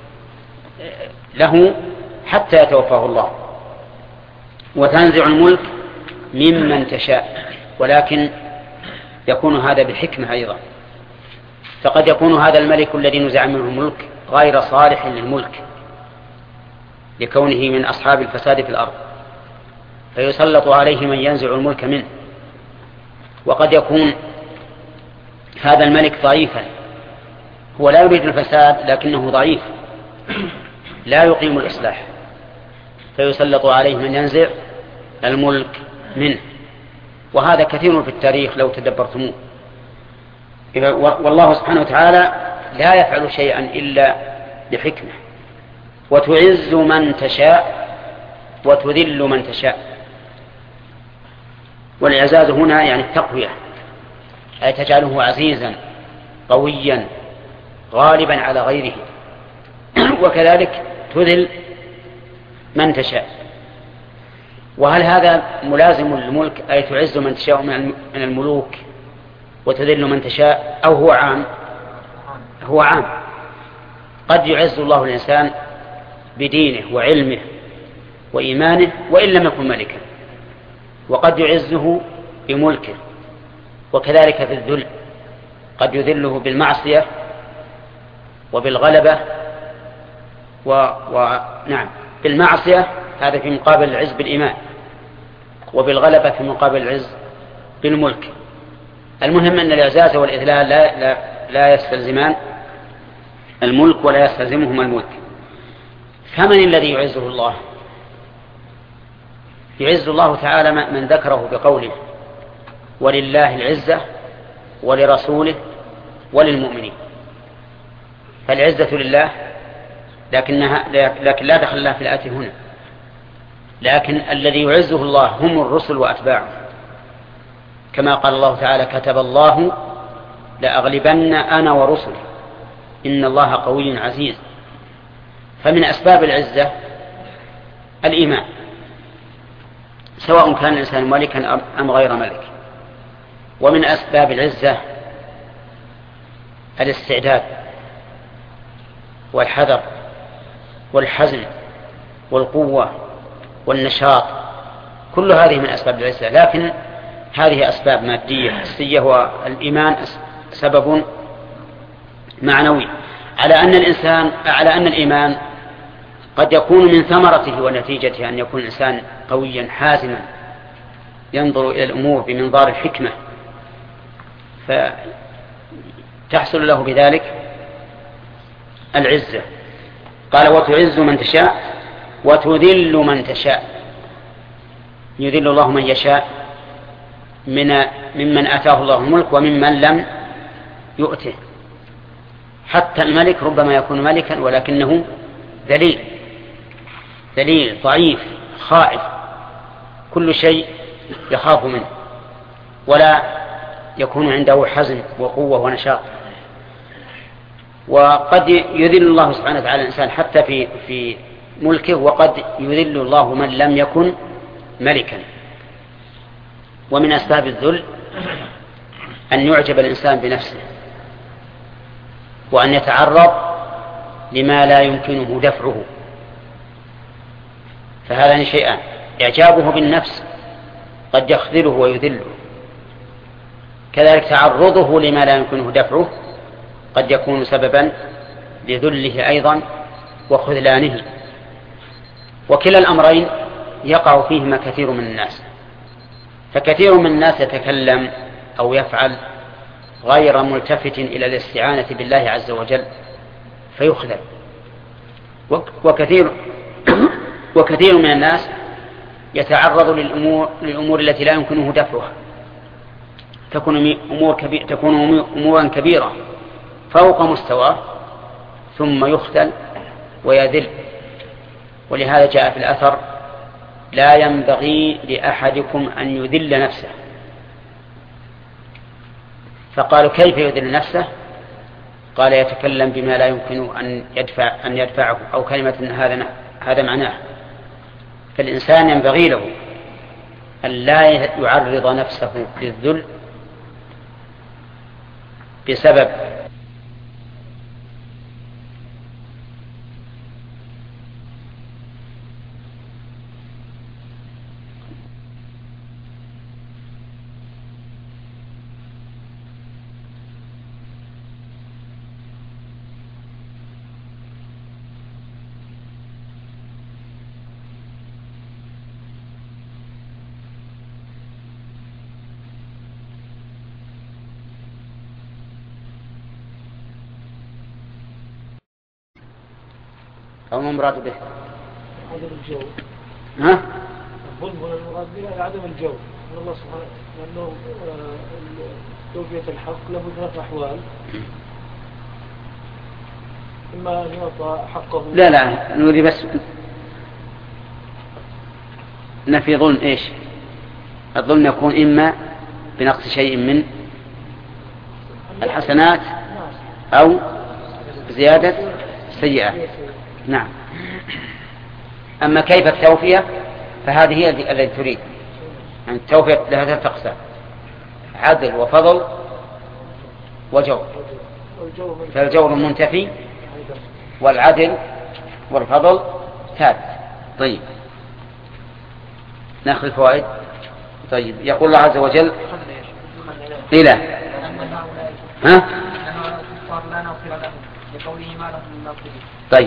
له حتى يتوفاه الله. وتنزع الملك ممن تشاء، ولكن يكون هذا بحكمة أيضا، فقد يكون هذا الملك الذي نزع منه الملك غير صالح للملك لكونه من أصحاب الفساد في الأرض، فيسلط عليه من ينزع الملك منه. وقد يكون هذا الملك ضعيفا، هو لا يريد الفساد لكنه ضعيف لا يقيم الإصلاح، فيسلط عليه من ينزع الملك منه. وهذا كثير في التاريخ لو تدبرتموه. والله سبحانه وتعالى لا يفعل شيئا إلا بحكمة، وتعز من تشاء وتذل من تشاء. والإعزاز هنا يعني التقوية، أي تجعله عزيزا قويا غالبا على غيره، وكذلك تذل من تشاء. وهل هذا ملازم للملك أي تعز من تشاء من الملوك وتذل من تشاء، أو هو عام؟ هو عام. قد يعز الله الإنسان بدينه وعلمه وإيمانه وإن لم يكن ملكا، وقد يعزه بملكه، وكذلك في الذل قد يذله بالمعصية وبالغلبة و... و... نعم بالمعصية هذا في مقابل العز بالإيمان، وبالغلبة في مقابل العز بالملك. المهم أن الإعزاز والإذلال لا, لا, لا يستلزمان الملك ولا يستلزمهما الملك. فمن الذي يعزه الله؟ يعز الله تعالى من ذكره بقوله ولله العزة ولرسوله وللمؤمنين. فالعزة لله، لكنها لكن لا دخل الله في الآية هنا، لكن الذي يعزه الله هم الرسل وأتباعه، كما قال الله تعالى كتب الله لأغلبن أنا ورسلي إن الله قوي عزيز. فمن أسباب العزة الإيمان، سواء كان الإنسان ملكا أم غير ملك. ومن أسباب العزة الاستعداد والحذر والحزم والقوة والنشاط، كل هذه من أسباب العزة. لكن هذه أسباب مادية حسية، والإيمان سبب معنوي، على أن الإنسان على أن الإيمان قد يكون من ثمرته ونتيجته أن يكون الإنسان قويا حازما ينظر إلى الأمور بمنظار الحكمة، فتحصل له بذلك العزة. قال وتعز من تشاء وتذل من تشاء. يذل الله من يشاء من ممن آتاه الله الملك وممن لم يؤته. حتى الملك ربما يكون ملكا ولكنه ذليل ذليل ضعيف خائف، كل شيء يخاف منه، ولا يكون عنده حزم وقوة ونشاط. وقد يذل الله سبحانه وتعالى الإنسان حتى في في ملكه، وقد يذل الله من لم يكن ملكا. ومن أسباب الذل أن يعجب الإنسان بنفسه، وأن يتعرض لما لا يمكنه دفعه. فهذان شيئان: إعجابه بالنفس قد يخذله ويذله، كذلك تعرضه لما لا يمكنه دفعه قد يكون سببا لذله أيضا وخذلانه. وكلا الأمرين يقع فيهما كثير من الناس، فكثير من الناس يتكلم أو يفعل غير ملتفت إلى الاستعانة بالله عز وجل فيخذل، وكثير وكثير من الناس يتعرض للأمور, للأمور التي لا يمكنه دفعها تكون أمور كبيرة تكون أمورا كبيرة فوق مستواه ثم يختل ويذل. ولهذا جاء في الأثر: لا ينبغي لأحدكم أن يذل نفسه. فقالوا: كيف يذل نفسه؟ قال: يتكلم بما لا يمكن أن يدفع أن يدفعه، أو كلمة هذا هذا معناه. فالإنسان ينبغي له أن لا يعرض نفسه للذل بسبب أو ما المراد به؟ عدم الجو. ها؟ الظلم هنا المراد به عدم الجو، أن الله سبحانه لأنه توفية الحق له ثلاث أحوال: إما أن يعطى حقه. لا لا نريد بس نفي ظلم. إيش الظلم؟ يكون إما بنقص شيء من الحسنات أو زيادة سيئة. نعم. أما كيف التوفية فهذه هي التي تريد. يعني التوفية لها ثلاث أقسام: عدل وفضل وجور. فالجور منتفي والعدل والفضل ثابت. طيب ناخذ الفوائد. طيب يقول الله عز وجل: إلى ها؟ طيب.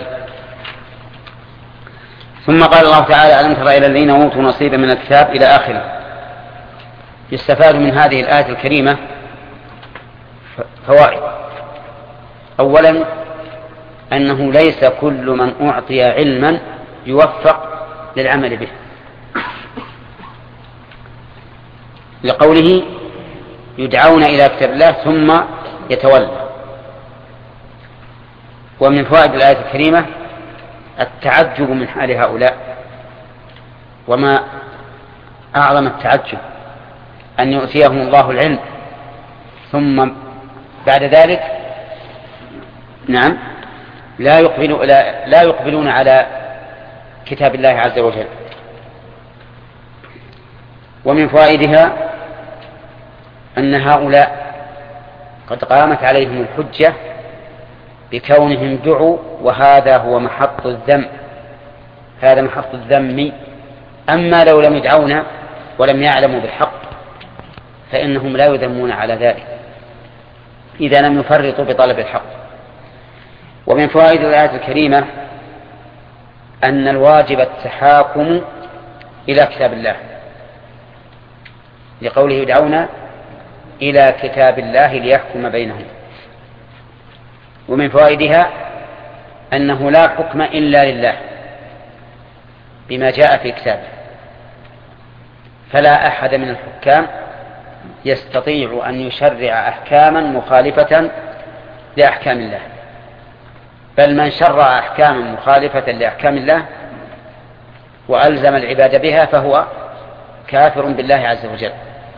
ثم قال الله تعالى: ألم تر إلى الذين أوتوا نصيبا من الكتاب إلى آخره. يستفاد من هذه الآية الكريمة فوائد. أولا أنه ليس كل من أعطي علما يوفق للعمل به، لقوله: يدعون إلى كتاب الله ثم يتولى. ومن فوائد الآية الكريمة التعجب من حال هؤلاء، وما أعظم التعجب أن يؤتيهم الله العلم ثم بعد ذلك نعم لا يقبلون لا يقبلون على كتاب الله عز وجل. ومن فوائدها أن هؤلاء قد قامت عليهم الحجة بكونهم دعوا، وهذا هو محط الذم، هذا محط الذم. أما لو لم يدعونا ولم يعلموا بالحق فإنهم لا يذمون على ذلك إذا لم يفرطوا بطلب الحق. ومن فوائد الآية الكريمة أن الواجب التحاكم إلى كتاب الله، لقوله: يدعون إلى كتاب الله ليحكم بينهم. ومن فوائدها أنه لا حكم إلا لله بما جاء في كتابه، فلا أحد من الحكام يستطيع أن يشرع أحكاما مخالفة لأحكام الله، بل من شرع أحكاما مخالفة لأحكام الله وألزم العباد بها فهو كافر بالله عز وجل،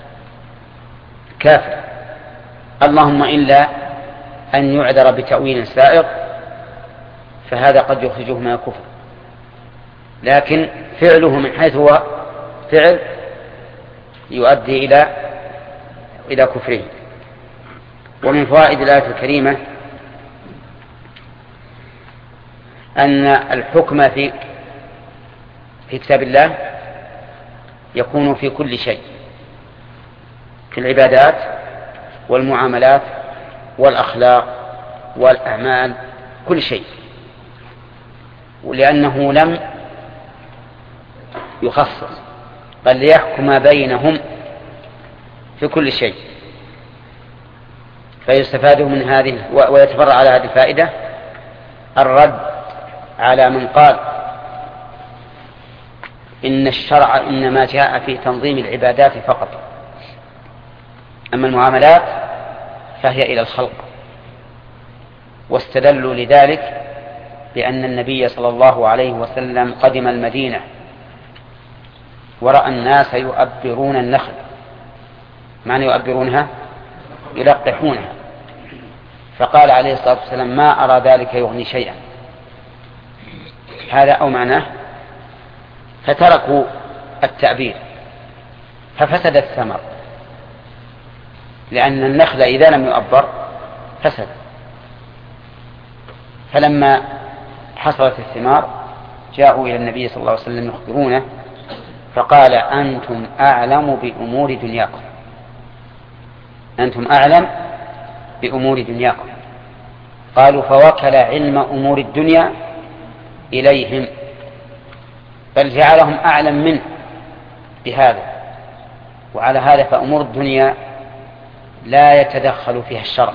كافر. اللهم إلا أن يعذر بتأويل سائغ فهذا قد يخرجه من الكفر، لكن فعله من حيث هو فعل يؤدي إلى إلى كفره. ومن فوائد الآية الكريمة أن الحكم في في كتاب الله يكون في كل شيء، في العبادات والمعاملات والأخلاق والأعمال، كل شيء، ولأنه لم يخصص بل ليحكم بينهم في كل شيء. فيستفاد من هذه ويتفرع على هذه الفائدة الرد على من قال إن الشرع إنما جاء في تنظيم العبادات فقط، أما المعاملات فهي إلى الخلق. واستدلوا لذلك بأن النبي صلى الله عليه وسلم قدم المدينة ورأى الناس يؤبرون النخل. معنى يؤبرونها؟ يلقحونها. فقال عليه الصلاة والسلام: ما أرى ذلك يغني شيئا. هذا أو معناه. فتركوا التعبير ففسد الثمر، لأن النخل إذا لم يؤبر فسد. فلما حصلت الثمار جاءوا إلى النبي صلى الله عليه وسلم يخبرونه، فقال: أنتم أعلم بأمور دنياكم، أنتم أعلم بأمور دنياكم. قالوا: فوكل علم أمور الدنيا إليهم، بل جعلهم أعلم منه بهذا. وعلى هذا فأمور الدنيا لا يتدخل فيها الشرع،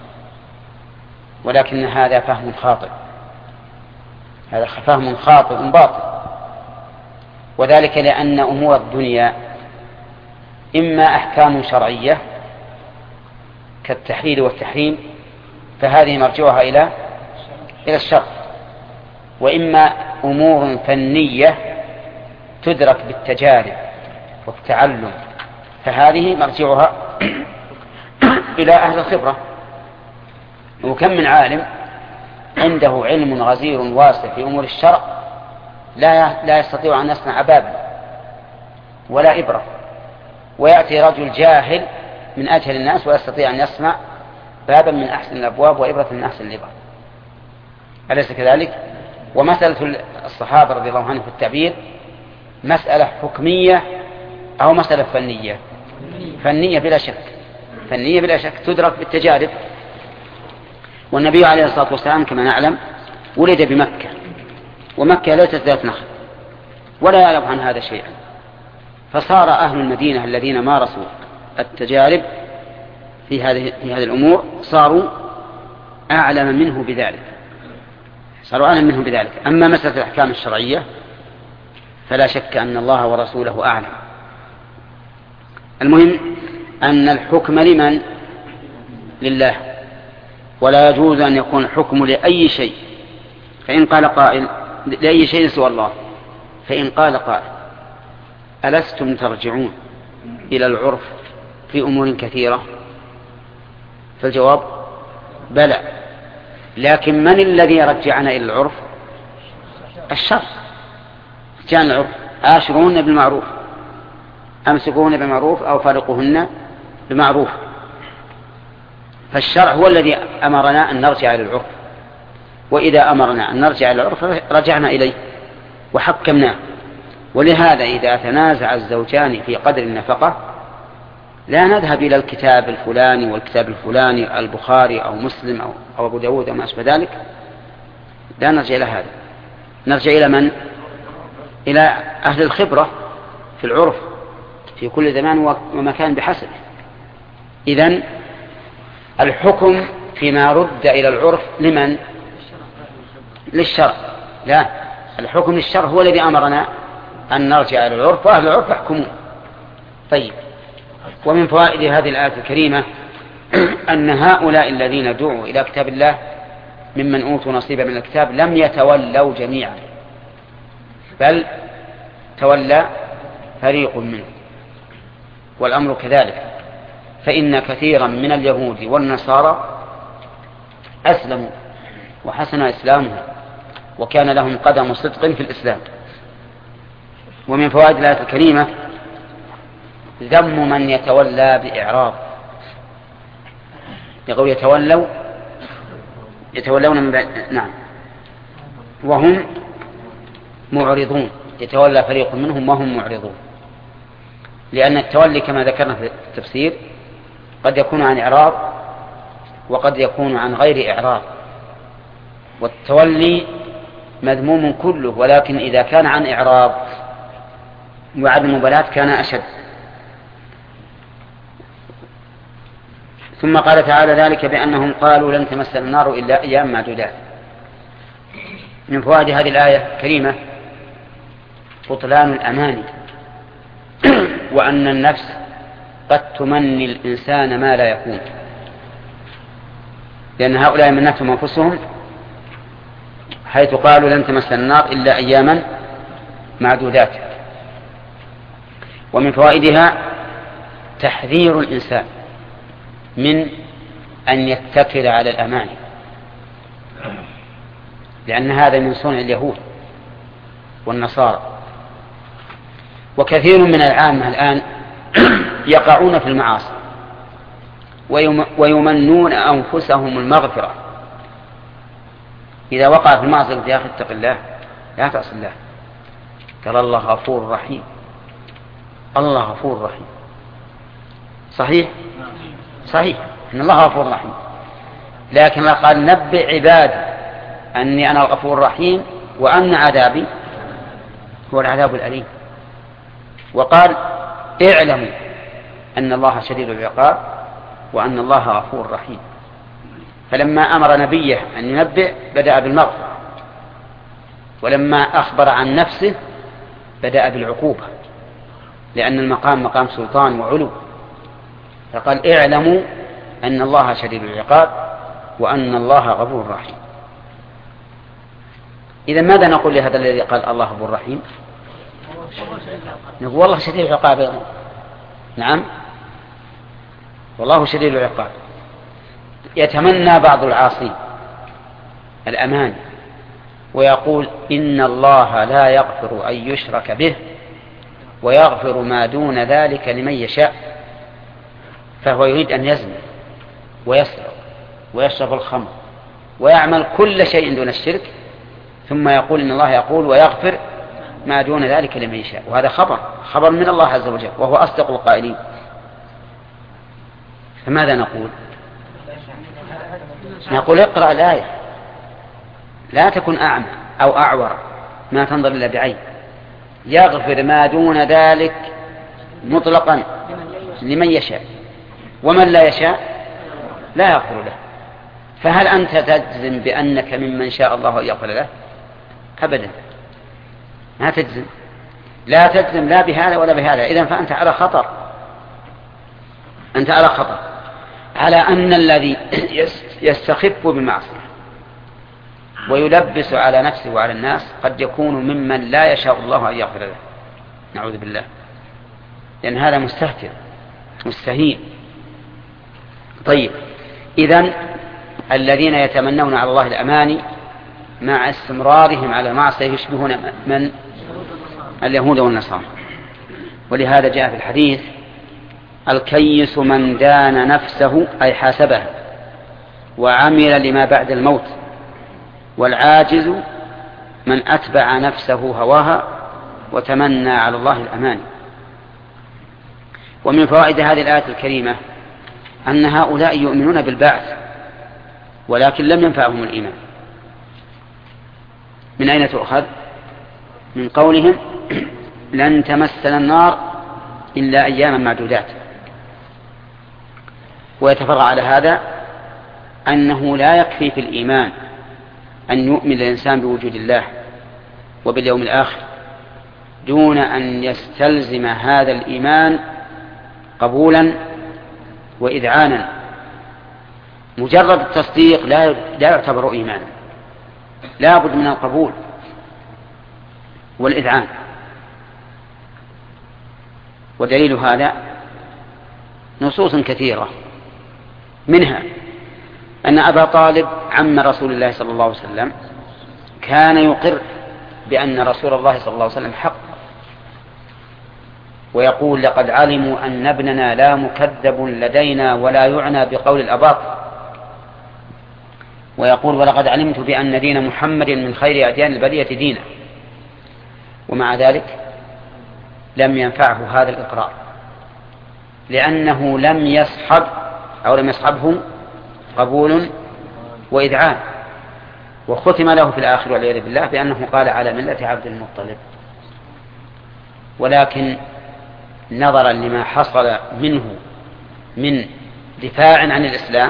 ولكن هذا فهم خاطئ، هذا فهم خاطئ باطل. وذلك لأن أمور الدنيا إما أحكام شرعية كالتحليل والتحريم، فهذه مرجعها إلى إلى الشرع، وإما أمور فنية تدرك بالتجارب والتعلم، فهذه مرجعها إلى أهل الخبرة. وكم من عالم عنده علم غزير واسع في أمور الشرع لا لا يستطيع أن يصنع بابا ولا إبرة، ويأتي رجل جاهل من أجهل الناس ويستطيع أن يصنع بابا من أحسن الأبواب وإبرة من أحسن الإبر. أليس كذلك؟ ومسألة الصحابة رضي الله عنهم في التعبير مسألة حكمية أو مسألة فنية؟ فنية بلا شك، فنية بلا شك تدرك بالتجارب. والنبي عليه الصلاة والسلام كما نعلم ولد بمكة، ومكة ليست ذات نخل ولا يعلم عن هذا شيئا، فصار أهل المدينة الذين مارسوا التجارب في هذه في هذه الأمور صاروا أعلم منه بذلك، صاروا أعلم منه بذلك. أما مسألة الأحكام الشرعية فلا شك أن الله ورسوله أعلم. المهم أن الحكم لمن؟ لله، ولا يجوز أن يكون الحكم لأي شيء. فإن قال قائل لأي شيء سوى الله، فإن قال قائل: ألستم ترجعون إلى العرف في أمور كثيرة؟ فالجواب: بلى، لكن من الذي رجعنا إلى العرف؟ الشرع. كان العرف: عاشروهن بالمعروف، أمسكوهن بالمعروف أو فارقوهن بمعروف. فالشرع هو الذي أمرنا أن نرجع إلى العرف، وإذا أمرنا أن نرجع إلى العرف رجعنا إليه وحكمناه. ولهذا إذا تنازع الزوجان في قدر النفقة لا نذهب إلى الكتاب الفلاني والكتاب الفلاني، البخاري أو مسلم أو, أو أبو داود أو ما أشبه ذلك، لا نرجع إلى هذا، نرجع إلى من؟ إلى أهل الخبرة في العرف في كل زمان ومكان بحسب. إذن الحكم فيما رد إلى العرف لمن؟ للشرع. لا، الحكم للشرع هو الذي أمرنا أن نرجع إلى العرف، وأهل العرف يحكمون. طيب، ومن فوائد هذه الآية الكريمة أن هؤلاء الذين دعوا إلى كتاب الله ممن أوتوا نصيبا من الكتاب لم يتولوا جميعا، بل تولى فريق منهم. والأمر كذلك، فإن كثيرا من اليهود والنصارى أسلموا وحسن إسلامهم وكان لهم قدم صدق في الإسلام. ومن فوائد الآية الكريمة ذم من يتولى بإعراض، يقول يتولوا يتولون من بعد، نعم، وهم معرضون، يتولى فريق منهم وهم معرضون. لأن التولي كما ذكرنا في التفسير قد يكون عن إعراض وقد يكون عن غير إعراض، والتولي مذموم كله، ولكن إذا كان عن إعراض وعدم المبالاة كان أشد. ثم قال تعالى ذلك بأنهم قالوا لن تمسنا النار إلا أيام معدودات. من فوائد هذه الآية الكريمة بطلان الأماني، وأن النفس قد تمني الإنسان ما لا يكون، لأن هؤلاء منتهم أنفسهم حيث قالوا لن تمسنا النار إلا أياما معدودات. ومن فوائدها تحذير الإنسان من أن يتكل على الأماني، لأن هذا من صنع اليهود والنصارى. وكثير من العامة الآن يقعون في المعاصي ويمنون أنفسهم المغفرة. إذا وقع في المعصية يا أخي اتق الله لا تعص الله، قال الله غفور رحيم، الله غفور رحيم. صحيح صحيح إن الله غفور رحيم، لكن الله قال نبئ عبادي أني أنا الغفور الرحيم وأن عذابي هو العذاب الأليم. وقال اعلموا أن الله شديد العقاب وأن الله غفور رحيم. فلما أمر نبيه أن ينبئ بدأ بالمغفرة، ولما أخبر عن نفسه بدأ بالعقوبة، لأن المقام مقام سلطان وعلو. فقال اعلموا أن الله شديد العقاب وأن الله غفور رحيم. إذا ماذا نقول لهذا الذي قال الله غفور رحيم؟ نقول والله شديد العقاب. نعم والله شديد العقاب. يتمنى بعض العاصين الأمان ويقول إن الله لا يغفر أن يشرك به ويغفر ما دون ذلك لمن يشاء، فهو يريد أن يزني ويسرق ويشرب الخمر ويعمل كل شيء دون الشرك، ثم يقول إن الله يقول ويغفر ما دون ذلك لمن يشاء. وهذا خبر خبر من الله عز وجل وهو أصدق القائلين. فماذا نقول؟ نقول اقرأ الآية، لا تكن أعمى أو أعور ما تنظر إلا بعين، يغفر ما دون ذلك مطلقا لمن يشاء ومن لا يشاء لا يغفر له. فهل أنت تجزم بأنك ممن شاء الله أن يغفر له؟ أبدا ما تجزم، لا تجزم لا بهذا ولا بهذا. إذن فأنت على خطر، أنت على خطر على أن الذي يستخف بالمعصية ويلبس على نفسه وعلى الناس قد يكون ممن لا يشاء الله أن يغفر له، نعوذ بالله، لأن هذا مستهتر مستهين. طيب إذن الذين يتمنون على الله الأماني مع استمرارهم على المعصية يشبهون من اليهود والنصارى. ولهذا جاء في الحديث الكيس من دان نفسه أي حاسبها وعمل لما بعد الموت، والعاجز من أتبع نفسه هواها وتمنى على الله الأمان. ومن فوائد هذه الآية الكريمة أن هؤلاء يؤمنون بالبعث ولكن لم ينفعهم الإيمان. من أين تؤخذ؟ من قولهم لن تمسنا النار إلا أياما معدودات. ويتفرع على هذا أنه لا يكفي في الإيمان أن يؤمن الإنسان بوجود الله وباليوم الآخر دون أن يستلزم هذا الإيمان قبولا وإذعانا. مجرد التصديق لا لا يعتبر إيمانا، لا بد من القبول والإذعان. ودليل هذا نصوص كثيرة، منها أن أبا طالب عم رسول الله صلى الله عليه وسلم كان يقر بأن رسول الله صلى الله عليه وسلم حق، ويقول لقد علموا أن ابننا لا مكذب لدينا ولا يعنى بقول الأباطل، ويقول ولقد علمت بأن دين محمد من خير أديان البرية دينا. ومع ذلك لم ينفعه هذا الإقرار، لأنه لم يصحب أو لم يصحبه قبول وإذعان، وختم له في الآخر والعياذ بالله بأنه قال على ملة عبد المطلب. ولكن نظرا لما حصل منه من دفاع عن الإسلام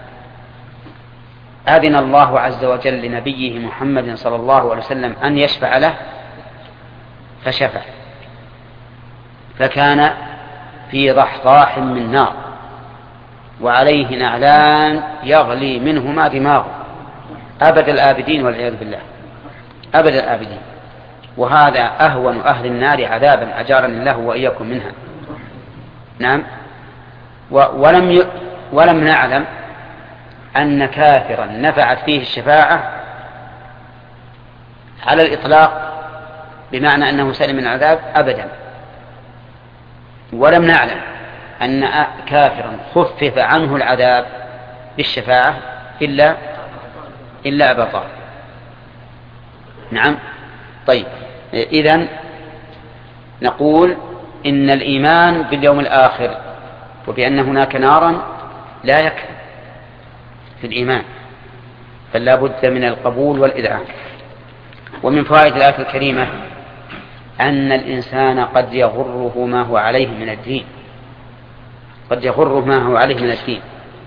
أذن الله عز وجل لنبيه محمد صلى الله عليه وسلم أن يشفع له فشفع، فكان في ضحضاح من نار وعليه نعلان يغلي منهما دماغه أبد الآبدين والعياذ بالله، أبد الآبدين. وهذا أهون أهل النار عذابا أجارني الله وإياكم منها. نعم. ولم ي... ولم نعلم أن كافرا نفعت فيه الشفاعة على الإطلاق بمعنى أنه سلم من العذاب أبدا. ولم نعلم أن كافرا خفف عنه العذاب بالشفاعة إلا إلا أبا طالب. نعم. طيب، إذن نقول إن الإيمان باليوم الآخر وبأن هناك نارا لا يكفي في الإيمان، بل لا بد من القبول والإذعان. ومن فوائد الآية الكريمة أن الإنسان قد يغره ما هو عليه من الدين، قد يغره ما هو عليه من الدين،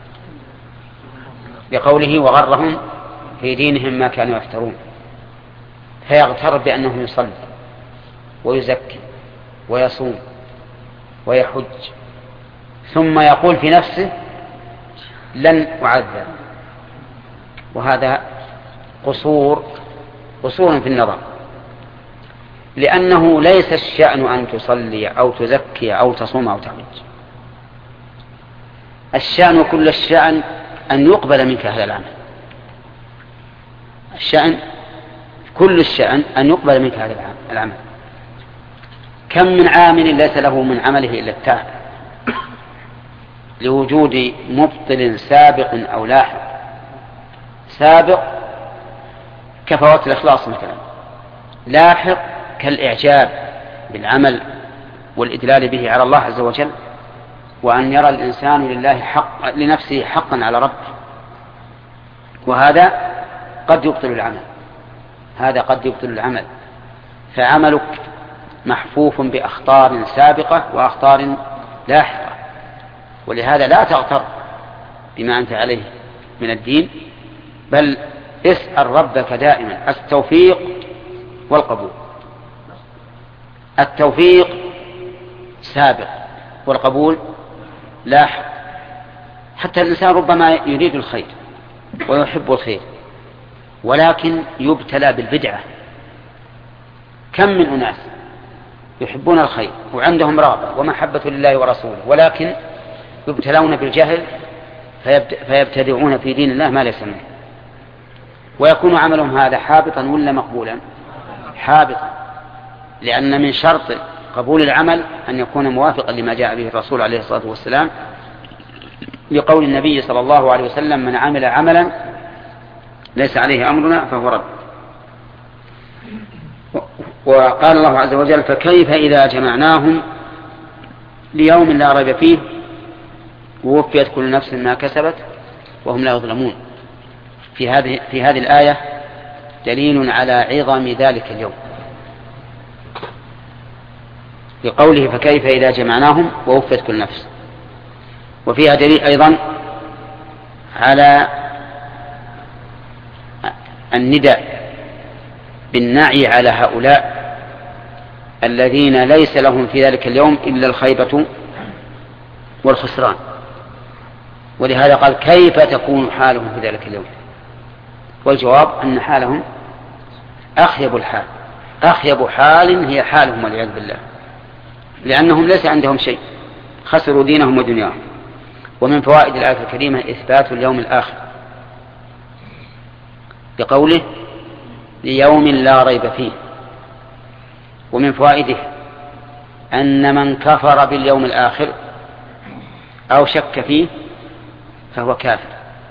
بقوله وغرهم في دينهم ما كانوا يفترون، فيغتر بأنه يصلي ويزكي ويصوم ويحج، ثم يقول في نفسه لن أعذب. وهذا قصور قصور في النظر، لأنه ليس الشأن أن تصلي أو تزكي أو تصوم أو تحج، الشأن كل الشأن أن يقبل منك هذا العمل، الشأن كل الشأن أن يقبل منك هذا العمل. كم من عامل ليس له من عمله إلا التعب لوجود مبطل سابق أو لاحق. سابق كفوات الإخلاص مثلا، لاحق كالإعجاب بالعمل والإدلال به على الله عز وجل، وأن يرى الإنسان لله حق لنفسه حقا على ربه، وهذا قد يبطل العمل، هذا قد يبطل العمل. فعملك محفوف بأخطار سابقة وأخطار لاحقة، ولهذا لا تغتر بما أنت عليه من الدين، بل اسأل ربك دائما التوفيق والقبول. التوفيق سابق والقبول لاحق. حتى الإنسان ربما يريد الخير ويحب الخير ولكن يبتلى بالبدعة. كم من أناس يحبون الخير وعندهم رغبة ومحبة لله ورسوله، ولكن يبتلون بالجهل فيبتدعون في دين الله ما ليس منه، ويكون عملهم هذا حابطا ولا مقبولا؟ حابطا، لأن من شرط قبول العمل أن يكون موافقا لما جاء به الرسول عليه الصلاة والسلام، لقول النبي صلى الله عليه وسلم من عمل عملا ليس عليه أمرنا فهو رد. وقال الله عز وجل فكيف إذا جمعناهم ليوم لا ريب فيه ووفيت كل نفس ما كسبت وهم لا يظلمون. في هذه في هذه الآية دليل على عظم ذلك اليوم، بقوله فكيف إذا جمعناهم ووفيت كل نفس. وفيها دليل أيضا على النداء بالنعي على هؤلاء الذين ليس لهم في ذلك اليوم إلا الخيبة والخسران. ولهذا قال كيف تكون حالهم في ذلك اليوم، والجواب أن حالهم أخيب الحال، أخيب حال هي حالهم والعياذ بالله، لأنهم ليس عندهم شيء، خسروا دينهم ودنياهم. ومن فوائد الآية الكريمة إثبات اليوم الآخر بقوله ليوم لا ريب فيه. ومن فوائده أن من كفر باليوم الآخر أو شك فيه فهو كافر،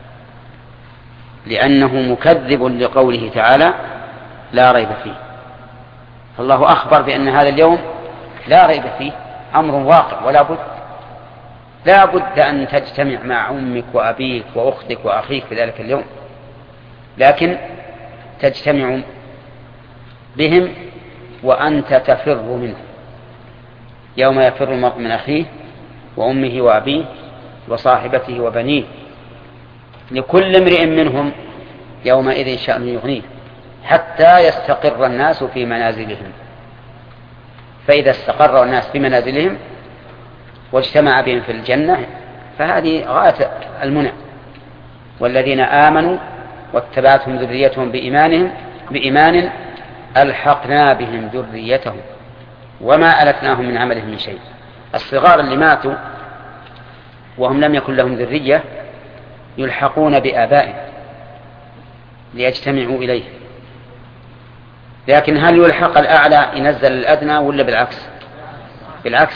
لأنه مكذب لقوله تعالى لا ريب فيه. فالله أخبر بأن هذا اليوم لا ريب فيه، أمر واقع ولا بد، لا بد أن تجتمع مع أمك وأبيك وأختك وأخيك في ذلك اليوم، لكن تجتمع بهم وأنت تفر منه. يوم يفر المرء من أخيه وأمه وأبيه وصاحبته وبنيه لكل امرئ منهم يومئذ شأن يغنيه حتى يستقر الناس في منازلهم. فإذا استقر الناس في منازلهم واجتمع بهم في الجنة فهذه غاية المنى. والذين آمنوا واتبعتهم ذريتهم بإيمانهم بإيمان ألحقنا بهم ذريتهم وما ألتناهم من عملهم من شيء. الصغار اللي ماتوا وهم لم يكن لهم ذرية يلحقون بآبائهم ليجتمعوا إليه، لكن هل يلحق الأعلى ينزل الأدنى ولا بالعكس؟ بالعكس،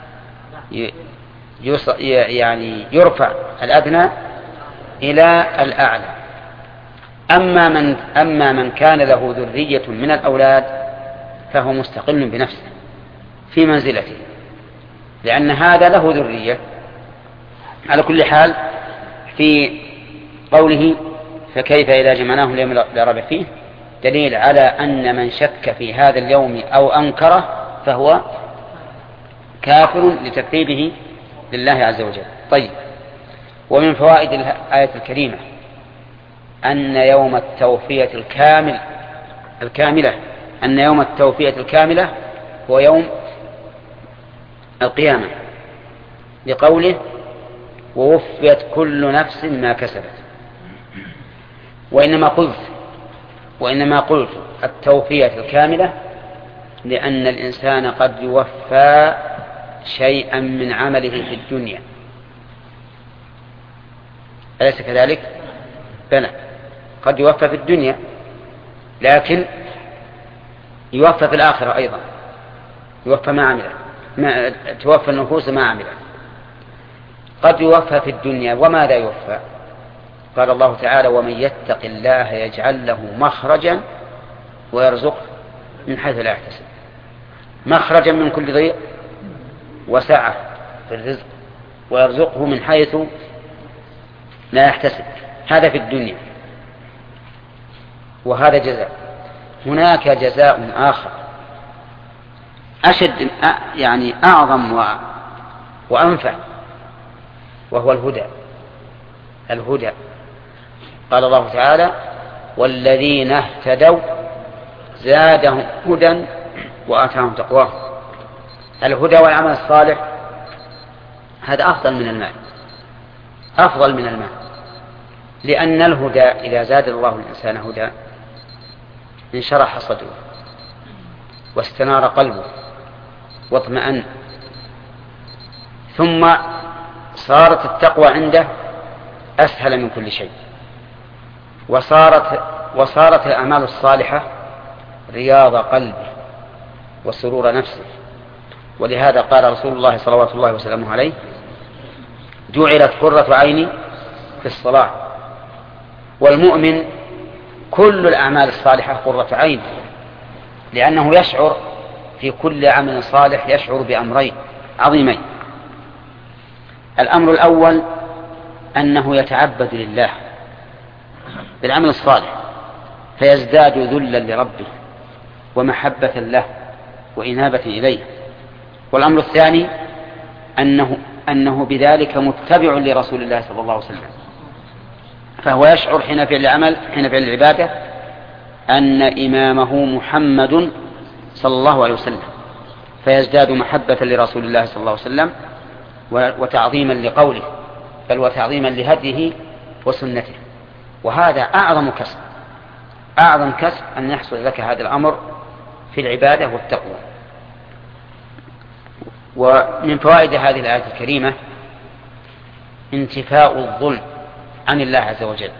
يعني يرفع الأدنى إلى الأعلى. أما من, أما من كان له ذرية من الأولاد فهو مستقل بنفسه في منزلته، لأن هذا له ذرية. على كل حال في قوله فكيف إذا جمعناهم ليوم لا ريب فيه دليل على أن من شك في هذا اليوم أو أنكره فهو كافر لتكذيبه لله عز وجل. طيب، ومن فوائد الآية الكريمة أن يوم التوفية الكامل الكاملة أن يوم التوفية الكاملة هو يوم القيامة، لقوله ووفيت كل نفس ما كسبت. وإنما قلت وإنما قلت التوفية الكاملة لأن الإنسان قد يوفى شيئا من عمله في الدنيا، أليس كذلك؟ بلى، قد يوفى في الدنيا لكن يوفى في الآخرة أيضا، يوفى ما عمله، ما توفى النفوس ما عمله. قد يوفى في الدنيا، وماذا يوفى؟ قال الله تعالى ومن يتق الله يجعل له مخرجا ويرزقه من حيث لا يحتسب، مخرجا من كل ضيق وسعة في الرزق، ويرزقه من حيث لا يحتسب. هذا في الدنيا، وهذا جزاء. هناك جزاء آخر أشد يعني أعظم وأنفع، وهو الهدى. الهدى قال الله تعالى والذين اهتدوا زادهم هدى وآتاهم تقواهم. الهدى والعمل الصالح هذا أفضل من المال، أفضل من المال، لأن الهدى إذا زاد الله الإنسان هدى انشرح صدره واستنار قلبه واطمأن، ثم صارت التقوى عنده أسهل من كل شيء، وصارت, وصارت الأعمال الصالحة رياض قلبه وسرور نفسه. ولهذا قال رسول الله صلوات الله وسلامه عليه جعلت قرة عيني في الصلاة. والمؤمن كل الأعمال الصالحة قرة عين، لأنه يشعر في كل عمل صالح يشعر بأمرين عظيمين. الأمر الأول أنه يتعبد لله بالعمل الصالح فيزداد ذلا لربه ومحبة له وإنابة إليه. والأمر الثاني أنه, أنه بذلك متبع لرسول الله صلى الله عليه وسلم، فهو يشعر حين فعل العمل حين فعل العبادة أن إمامه محمد صلى الله عليه وسلم، فيزداد محبة لرسول الله صلى الله عليه وسلم وتعظيما لقوله بل وتعظيما لهديه وسنته. وهذا أعظم كسب، أعظم كسب أن يحصل لك هذا الأمر في العبادة والتقوى. ومن فوائد هذه الآية الكريمة انتفاء الظلم عن الله عز وجل،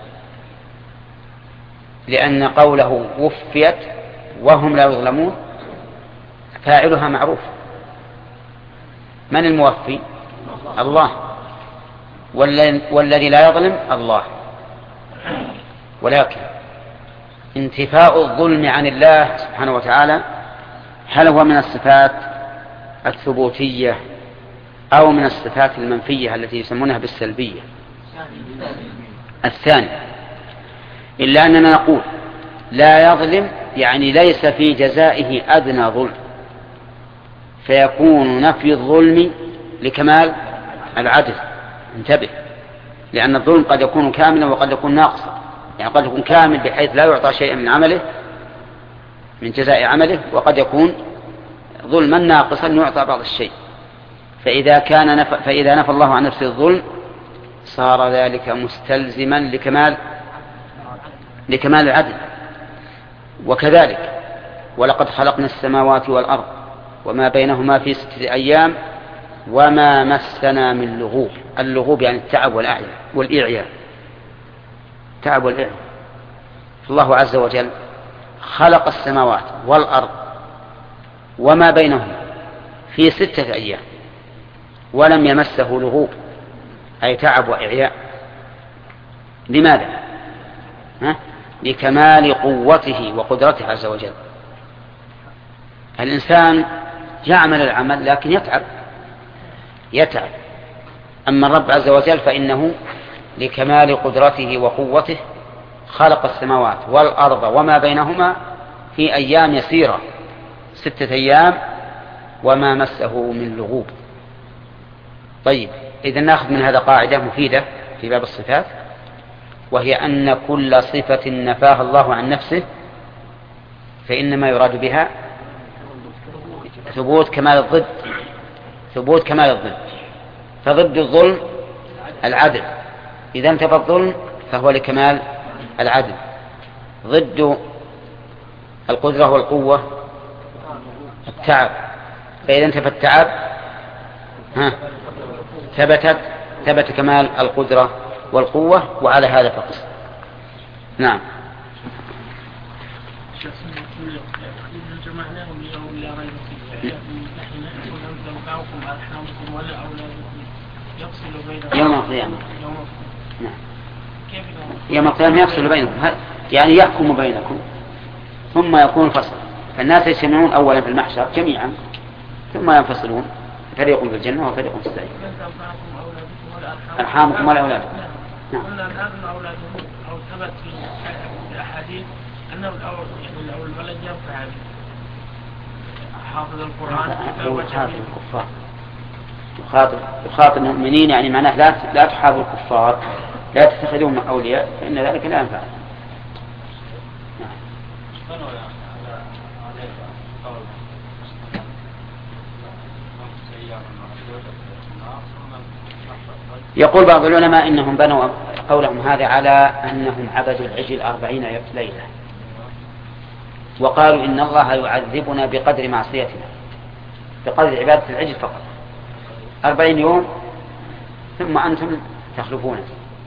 لأن قوله وفيت وهم لا يظلمون فاعلها معروف. من الموفي؟ الله، والذي لا يظلم الله. ولكن انتفاء الظلم عن الله سبحانه وتعالى هل هو من الصفات الثبوتية أو من الصفات المنفية التي يسمونها بالسلبية؟ الثاني. إلا أننا نقول لا يظلم يعني ليس في جزائه أدنى ظلم، فيكون نفي الظلم لكمال العدل. انتبه، لأن الظلم قد يكون كاملا وقد يكون ناقصا، يعني قد يكون كامل بحيث لا يعطى شيئا من عمله من جزاء عمله، وقد يكون ظلما ناقصا يعطى بعض الشيء فإذا كان نف... فإذا نفى الله عن نفسه الظلم صار ذلك مستلزما لكمال لكمال العدل. وكذلك ولقد خلقنا السماوات والأرض وما بينهما في ستة أيام وما مسنا من لغوب. اللغوب يعني التعب والإعياء، تعب والإعياء. الله عز وجل خلق السماوات والأرض وما بينهما في ستة أيام ولم يمسه لغوب أي تعب وإعياء. لماذا؟ ها؟ لكمال قوته وقدرته عز وجل. الإنسان يعمل العمل لكن يتعب يتعب أما الرب عز وجل فإنه لكمال قدرته وقوته خلق السماوات والأرض وما بينهما في أيام يسيرة، ستة أيام وما مسه من لغوب. طيب، إذن نأخذ من هذا قاعدة مفيدة في باب الصفات، وهي أن كل صفة نفاها الله عن نفسه فإنما يراد بها ثبوت كمال الضد، ثبوت كمال الضد. فضد الظلم العدل، إذا انتفى الظلم فهو لكمال العدل. ضد القدرة والقوة التعب، فإذا انتفى التعب ها ثبتت ثبت كمال القدرة والقوة، وعلى هذا فقط. نعم. يوم القيامة نعم. يوم القيامة يفصل بينكم، يعني يحكم بينكم ثم يكون فصل. فالناس يجتمعون أولا في المحشر جميعا ثم ينفصلون، فريق في الجنة وفريق في السعير. أرحامكم ولا أولادكم. نعم. قلنا الآن أولادهم أو ثبت في الأحاديث أنه الولد ينفع حافظ القرآن يخاطب الكفار، يخاطب يخاطب المؤمنين، يعني معناه لا لا تحافظوا الكفار، لا تتخذوهم أولياء، فإن ذلك لا ينفع. يقول بعض العلماء إنهم بنوا قولهم هذا على أنهم عبدوا العجل أربعين ليلة، وقالوا إن الله يعذبنا بقدر معصيتنا، بقدر عبادة العجل فقط أربعين يوم ثم أنتم تخلفون.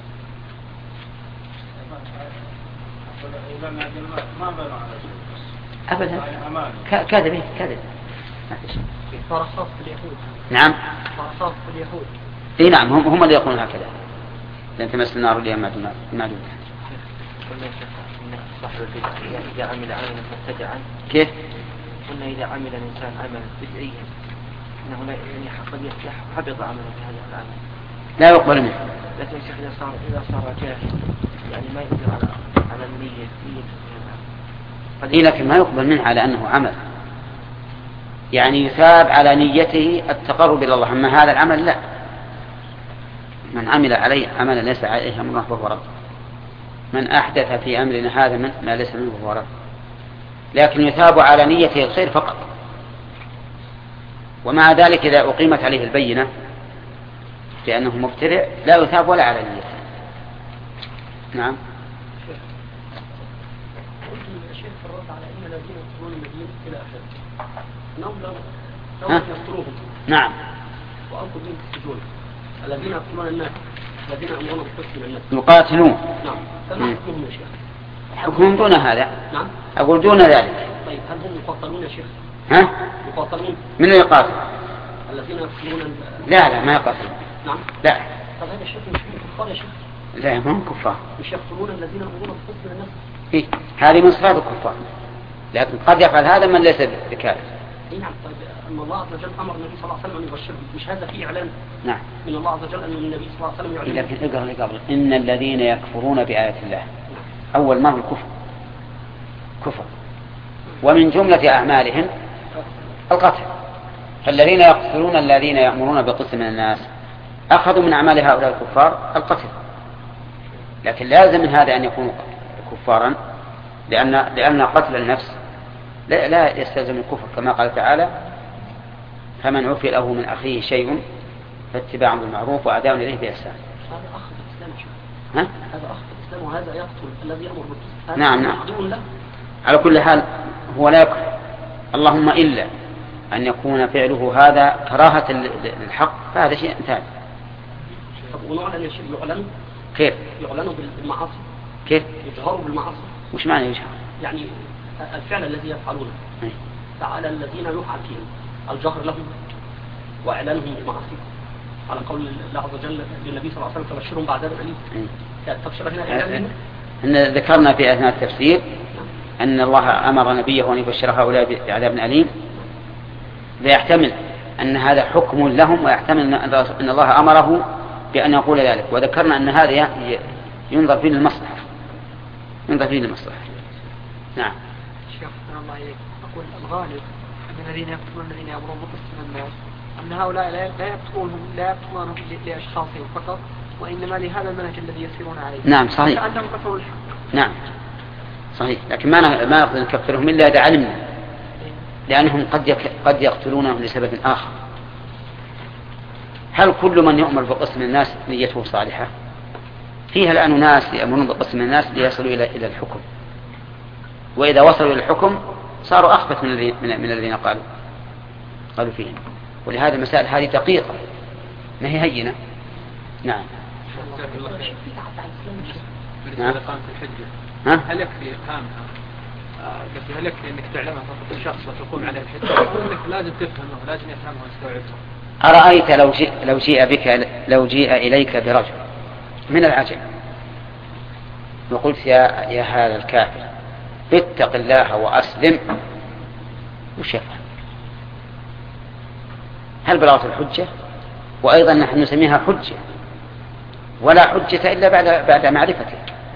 أبدا كذب كذب. فرصاص في اليهود. نعم فرصاص في اليهود. اي نعم، هم هم اللي يقولون هكذا، لن تمس النار اليوم معدودة. قلنا صاحب البدعة إذا عمل عملا مبتدعا. كيف؟ قلنا إذا عمل الإنسان عملا بدعيا أنه لا يعني قد حبط عمله في هذا العمل، لا يقبل منه. لكن الشيخ إذا صار إذا صار جاهل يعني ما يقدر على على النية نية هذا. إيه لكن ما يقبل منه على أنه عمل، يعني يثاب على نيته التقرب إلى الله، أما هذا العمل لا. من عمل عليه عملا ليس عليه أمرنا فهو رد، من أحدث في أمرنا هذا من ما ليس منه فهو رد. لكن يثاب على نيته الخير فقط، ومع ذلك إذا أقيمت عليه البينة لأنه مبتدع لا يثاب ولا على نيته. نعم. الشيخ فرد على أن الذين يقتلون المدينة إلى آخره أنهم لو يقتلوهم نعم وأنتم بهم تسجون الذين يقتلون الناس الذين أمرون بقتل الناس يقاتلون. نعم. فما حكمهم يا شيخ؟ حكمهم دون هذا. نعم. أقول دون ذلك. طيب هل هم يقاتلون يا شيخ؟ ها؟ يقاتلون. من يقاتل؟ الذين يقتلون. لا لا ما يقاتلون. نعم. لا. طب هذا الشيخ مش هم كفار يا شيخ؟ لا ما هم كفار. مش يقتلون الذين أمرون بقتل الناس؟ إيه هذه من صفات الكفار، لكن قد يفعل هذا من ليس بكافر. اي نعم. طيب ان الله عز وجل امر النبي صلى الله عليه وسلم ان يبشرهم، مش هذا فيه اعلان؟ نعم. من الله عز وجل ان النبي صلى الله عليه وسلم يعلن. لكن اقرأ اللي قبل إن الذين يكفرون بآيات الله، أول ما هو الكفر كفر، ومن جملة أعمالهم القتل. فالذين يقتلون الذين يأمرون بقتل من الناس أخذوا من أعمال هؤلاء الكفار القتل، لكن لازم من هذا أن يكونوا كفارا، لأن لأن قتل النفس لا, لا يستلزم الكفر، كما قال تعالى فمن عفي له من أخيه شيء فاتباع بالمعروف وأداء إليه بإحسان. هذا أخ في الإسلام. ها؟ هذا أخ في الإسلام وهذا يقتل الذي يأمر بالقسط. نعم نعم. على كل حال هو لا يكره، اللهم إلا أن يكون فعله هذا كراهة للحق فهذا شيء ثاني. طب ونعلن يعلن كيف؟ يعلنوا بالمعاصي. كيف؟ يجهروا بالمعاصي. وش معنى يجهر؟ يعني الفعل الذي يفعلونه فعلى الذين يفعل فيهم الجهر لهم وإعلانهم بالمعاصي على قول الله عز وجل للنبي صلى الله عليه وسلم فبشرهم بعذاب أليم. التبشير هنا إعلان. إن ذكرنا في أثناء التفسير أن الله أمر نبيه أن يبشر هؤلاء بعذاب أليم، ليحتمل أن هذا حكم لهم ويحتمل أن الله أمره بأن يقول ذلك. وذكرنا أن هذا ينظر فيه للمصلحة ينظر فيه للمصلحة. نعم. شيخ الله عليك، أقول الغالب أن الذين يقتلون الذين يأمرون بالقسط من الناس أن هؤلاء لا يقتلونهم لا يقتلونهم لأشخاصهم فقط، وإنما لهذا المنهج الذي يسيرون عليه. نعم صحيح. كأنهم كفروا الحق. نعم صحيح، لكن ما ما نقدر نكفرهم إلا إذا علمنا، لأنهم قد قد يقتلونهم لسبب آخر. هل كل من يؤمر بالقسط من الناس نيته صالحة؟ فيها الآن ناس يأمرون بالقسط من الناس ليصلوا إلى إلى الحكم، وإذا وصلوا إلى الحكم صاروا أخبث من الذين من الذين قالوا قالوا فيهم. ولهذا المسائل هذه دقيقة ما هي هينة. نعم. بالنسبة لإقامة الحجة ها؟ هل يكفي إقامها؟ قصدي هل يكفي إنك تعلمها فقط الشخص وتقوم عليه الحجة، أو إنك لازم تفهمه لازم يفهمه ويستوعبه؟ أرأيت لو جيء لو جيء بك لو جيء إليك برجل من العجم وقلت يا يا هذا الكافر اتق الله وأسلم، وش يفعل؟ هل بلغت الحجة؟ وأيضا نحن نسميها حجة، ولا حجة إلا بعد بعد معرفته.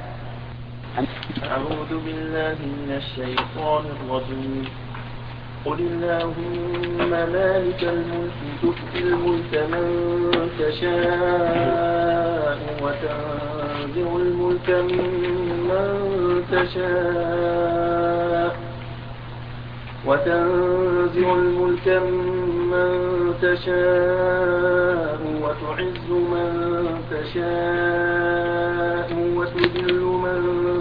أعوذ بالله من الشيطان الرجيم. قل اللهم مالك الملك تؤتي الملك من تشاء وتنزع الملك ممن تشاء وتنزع الملك ممن تشاء وتعز من تشاء وتذل من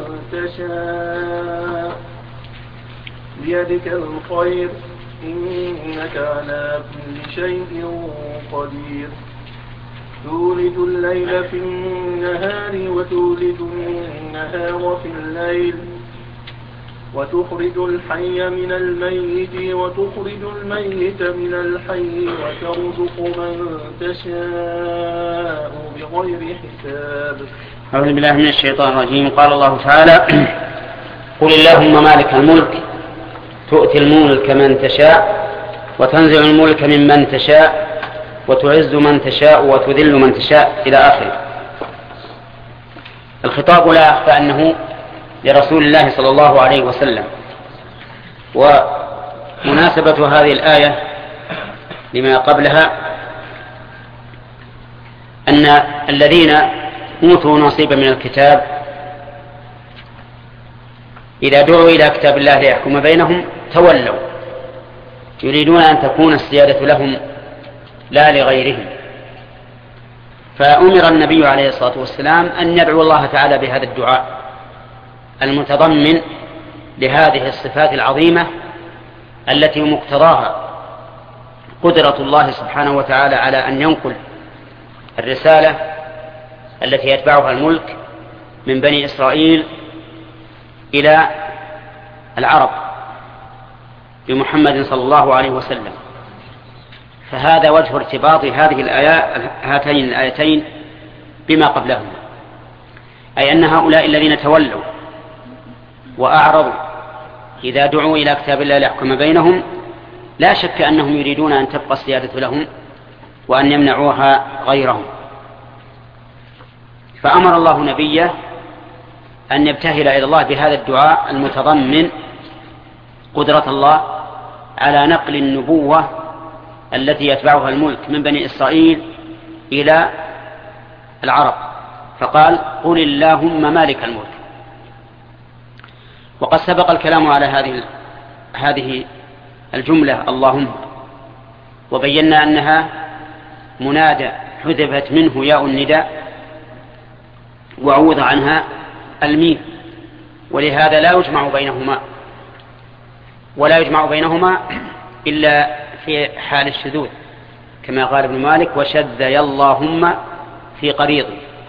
تشاء بيدك الخير إنك على كل شيء قدير. تولد الليل في النهار وتولد النهار في الليل وتخرج الحي من الميت وتخرج الميت من الحي وترزق من تشاء بغير حساب. أعوذ بالله من الشيطان الرجيم. قال الله تعالى قل اللهم مالك الملك تؤتي الملك من تشاء وتنزع الملك ممن تشاء وتعز من تشاء وتذل من تشاء إلى آخره. الخطاب لا أخفى أنه لرسول الله صلى الله عليه وسلم، ومناسبة هذه الآية لما قبلها أن الذين أوتوا نصيبا من الكتاب إذا دعوا إلى كتاب الله ليحكم بينهم تولوا، يريدون أن تكون السيادة لهم لا لغيرهم. فأمر النبي عليه الصلاة والسلام أن يدعو الله تعالى بهذا الدعاء المتضمن لهذه الصفات العظيمة التي مقتضاها قدرة الله سبحانه وتعالى على أن ينقل الرسالة التي يتبعها الملك من بني إسرائيل إلى العرب بمحمد صلى الله عليه وسلم. فهذا وجه ارتباط هذه الآيات هاتين الآيتين بما قبلهما، أي أن هؤلاء الذين تولوا وأعرضوا إذا دعوا إلى كتاب الله ليحكم بينهم لا شك أنهم يريدون أن تبقى السيادة لهم وأن يمنعوها غيرهم. فأمر الله نبيه أن يبتهل إلى الله بهذا الدعاء المتضمن قدرة الله على نقل النبوة التي يتبعها الملك من بني إسرائيل إلى العرب، فقال قل اللهم مالك الملك. وقد سبق الكلام على هذه هذه الجملة اللهم، وبينا أنها منادى حذفت منه ياء النداء وعوض عنها الميم، ولهذا لا يجمع بينهما ولا يجمع بينهما إلا في حال الشذوذ، كما قال ابن مالك وشذ اللهم في قريض،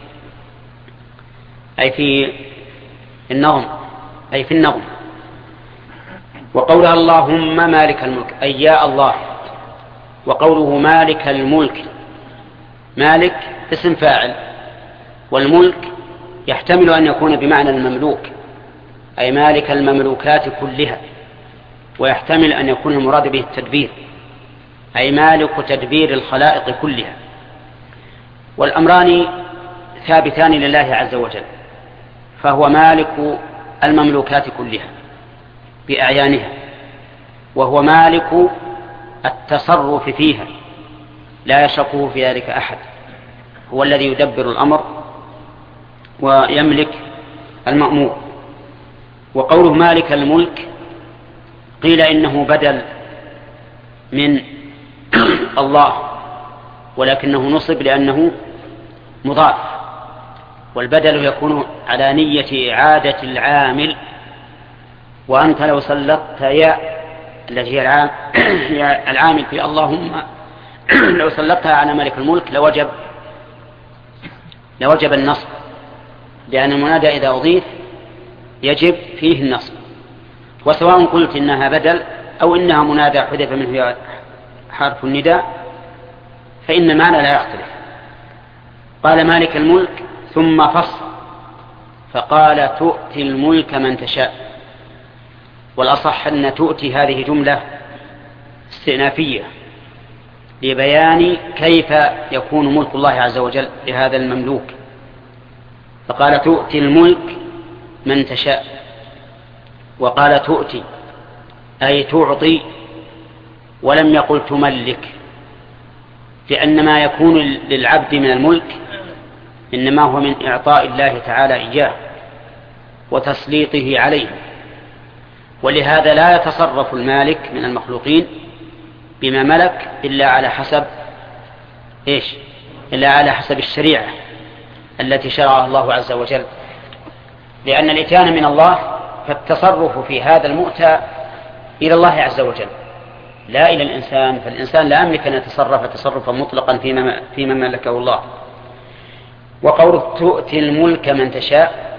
أي في النظم أي في النظم. وقولها اللهم مالك الملك أي يا الله، وقوله مالك الملك مالك اسم فاعل، والملك يحتمل أن يكون بمعنى المملوك أي مالك المملوكات كلها، ويحتمل أن يكون المراد به التدبير أي مالك تدبير الخلائق كلها. والأمران ثابتان لله عز وجل، فهو مالك المملوكات كلها بأعيانها، وهو مالك التصرف فيها لا يشركه في ذلك أحد، هو الذي يدبر الأمر ويملك المأمور. وقوله مالك الملك قيل إنه بدل من الله، ولكنه نصب لأنه مضاف، والبدل يكون على نية إعادة العامل. وأنت لو سلطت يا التي هي العامل في اللهم لو سلطتها على مالك الملك لوجب لوجب النصب، لأن المنادى إذا أضيف يجب فيه النصب. وسواء قلت إنها بدل أو إنها منادى حذف منه حرف النداء فإن المعنى لا يختلف. قال مالك الملك ثم فصل فقال تؤتي الملك من تشاء، والأصح أن تؤتي هذه جملة استئنافية لبيان كيف يكون ملك الله عز وجل لهذا المملوك. فقال تؤتي الملك من تشاء، وقال تؤتي أي تعطي، ولم يقل تملك، لأن ما يكون للعبد من الملك إنما هو من إعطاء الله تعالى إياه وتسليطه عليه، ولهذا لا يتصرف المالك من المخلوقين بما ملك إلا على حسب إيش؟ إلا على حسب الشريعة التي شرعها الله عز وجل، لأن الإتيان من الله فالتصرف في هذا المؤتى إلى الله عز وجل لا إلى الإنسان، فالإنسان لا يملك أن يتصرف تصرفا مطلقا فيما, فيما ملكه الله. وقوله تؤتي الملك من تشاء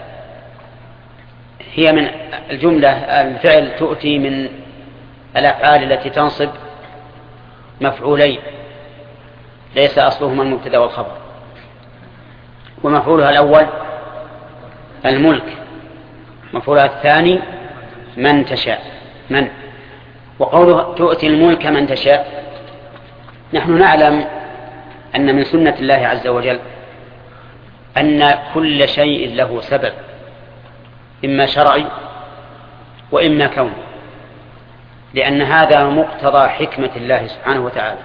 هي من الجملة الفعل تؤتي من الأفعال التي تنصب مفعولين ليس أصلهما المبتدأ والخبر، ومفعولها الأول الملك، مفعولها الثاني من تشاء من. وقوله تؤتي الملك من تشاء، نحن نعلم أن من سنة الله عز وجل أن كل شيء له سبب إما شرعي وإما كوني، لأن هذا مقتضى حكمة الله سبحانه وتعالى.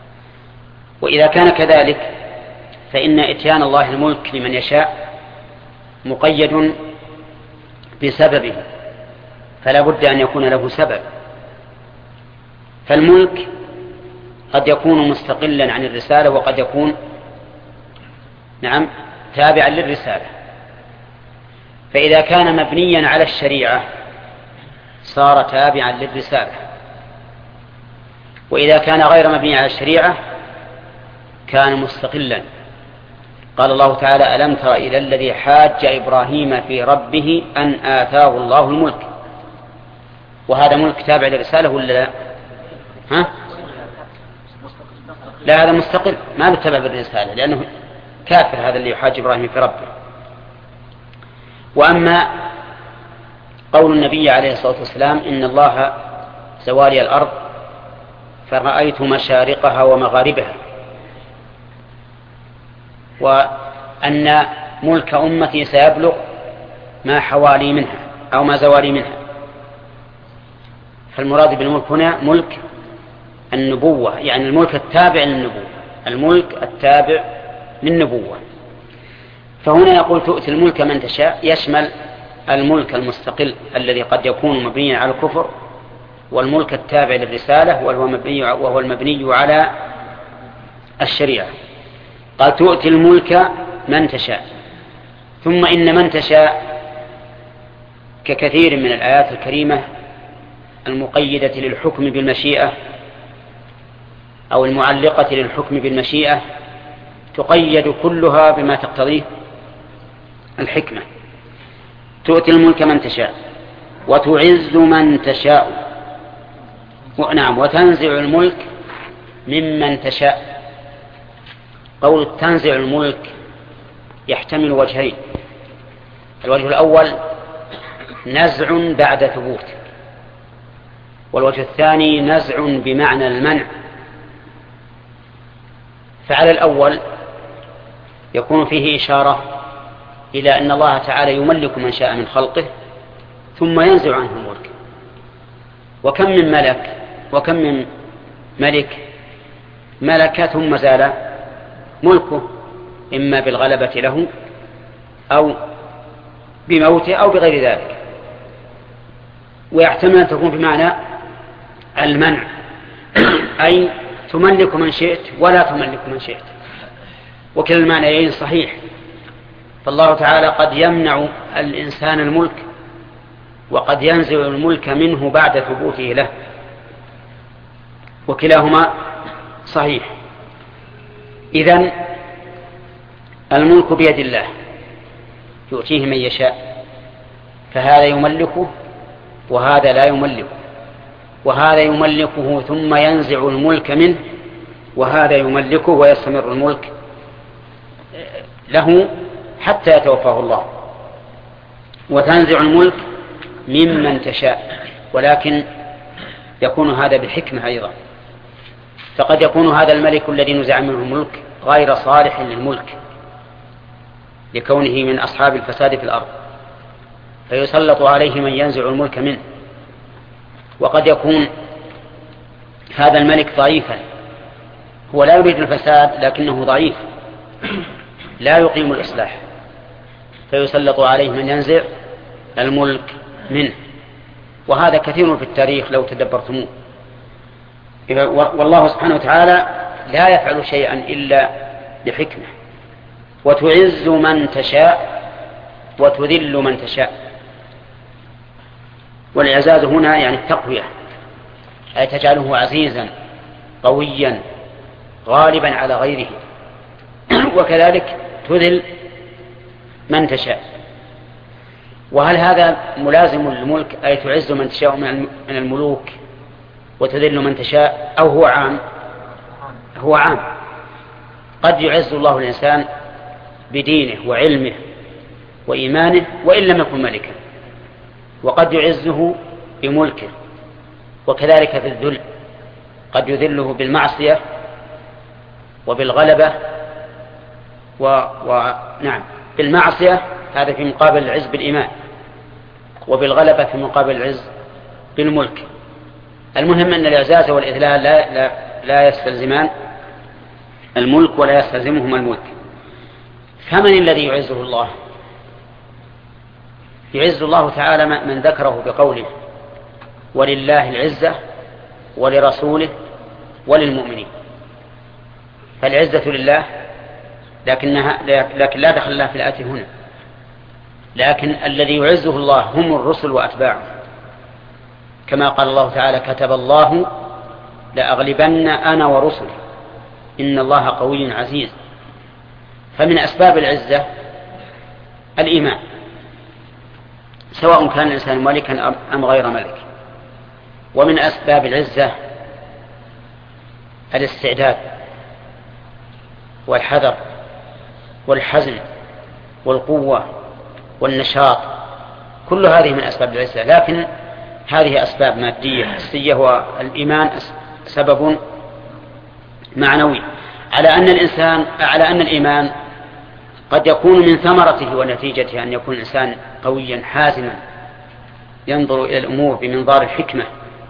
وإذا كان كذلك فإن إتيان الله الملك لمن يشاء مقيد بسببه، فلا بد أن يكون له سبب. فالملك قد يكون مستقلا عن الرسالة وقد يكون نعم تابعا للرسالة، فإذا كان مبنيا على الشريعة صار تابعا للرسالة، وإذا كان غير مبني على الشريعة كان مستقلا. قال الله تعالى ألم تر إلى الذي حاج إبراهيم في ربه أن آتاه الله الملك، وهذا ملك تابع للرسالة ولا لا؟ ها؟ لا، هذا مستقل ما بتبع بالرسالة لأنه كافر هذا اللي يحاج إبراهيم في ربه. وأما قول النبي عليه الصلاة والسلام إن الله زوالي الأرض فرأيت مشارقها ومغاربها، وأن ملك أمتي سيبلغ ما حوالي منها أو ما زوالي منها، فالمراد بالملك هنا ملك النبوة، يعني الملك التابع للنبوة، الملك التابع للنبوة. فهنا يقول تؤتي الملك من تشاء يشمل الملك المستقل الذي قد يكون مبنيا على الكفر والملك التابع للرسالة وهو مبني وهو المبني على الشريعة. قال تؤتي الملك من تشاء. ثم إن من تشاء ككثير من الآيات الكريمة المقيدة للحكم بالمشيئة أو المعلقة للحكم بالمشيئة تقيد كلها بما تقتضيه الحكمة. تؤتي الملك من تشاء وتعز من تشاء، نعم، وتنزع الملك ممن تشاء. قول تنزع الملك يحتمل وجهين. الوجه الأول نزع بعد ثبوت، والوجه الثاني نزع بمعنى المنع. فعلى الأول يكون فيه إشارة إلى أن الله تعالى يملك من شاء من خلقه ثم ينزع عنه الملك. وكم من ملك وكم من ملك ملك ثم زال ملكه، إما بالغلبة له أو بموته أو بغير ذلك. ويحتمل أن تكون بمعنى المنع، أي تملك من شئت ولا تملك من شئت، وكلا المعنيين صحيح. فالله تعالى قد يمنع الإنسان الملك وقد ينزع الملك منه بعد ثبوته له، وكلاهما صحيح. إذن الملك بيد الله يؤتيه من يشاء، فهذا يملكه وهذا لا يملكه، وهذا يملكه ثم ينزع الملك منه، وهذا يملكه ويستمر الملك له حتى يتوفاه الله. وتنزع الملك ممن تشاء، ولكن يكون هذا بحكمة أيضا. فقد يكون هذا الملك الذي نزع منه الملك غير صالح للملك لكونه من أصحاب الفساد في الأرض، فيسلط عليه من ينزع الملك منه. وقد يكون هذا الملك ضعيفا، هو لا يريد الفساد لكنه ضعيف لا يقيم الإصلاح، فيسلط عليه من ينزع الملك منه. وهذا كثير في التاريخ لو تدبرتموه. والله سبحانه وتعالى لا يفعل شيئا إلا بحكمة. وتعز من تشاء وتذل من تشاء. والإعزاز هنا يعني التقوية، أي تجعله عزيزا قويا غالبا على غيره. وكذلك تذل من تشاء. وهل هذا ملازم للملك، أي تعز من تشاء من الملوك وتذل من تشاء، أو هو عام؟ هو عام. قد يعز الله الإنسان بدينه وعلمه وإيمانه وإن لم يكن ملكا، وقد يعزه بملكه. وكذلك في الذل قد يذله بالمعصية وبالغلبة و... و... نعم بالمعصية، هذا في مقابل العز بالإيمان، وبالغلبة في مقابل العز بالملك. المهم أن الإعزاز والإذلال لا, لا, لا يستلزمان الملك ولا يستلزمهما الملك. فمن الذي يعزه الله؟ يعز الله تعالى من ذكره بقوله ولله العزة ولرسوله وللمؤمنين. فالعزة لله، لكنها لكن لا دخل الله في الآية هنا. لكن الذي يعزه الله هم الرسل وأتباعه، كما قال الله تعالى كتب الله لأغلبن أنا ورسلي إن الله قوي عزيز. فمن أسباب العزة الإيمان، سواء كان الإنسان ملكا أم غير ملك. ومن أسباب العزة الاستعداد والحذر والحزم والقوة والنشاط، كل هذه من أسباب العزة. لكن هذه أسباب مادية حسية، والإيمان سبب معنوي على أن الإنسان على أن الإيمان قد يكون من ثمرته ونتيجته أن يكون الإنسان قويا حازما ينظر إلى الأمور بمنظار الحكمة،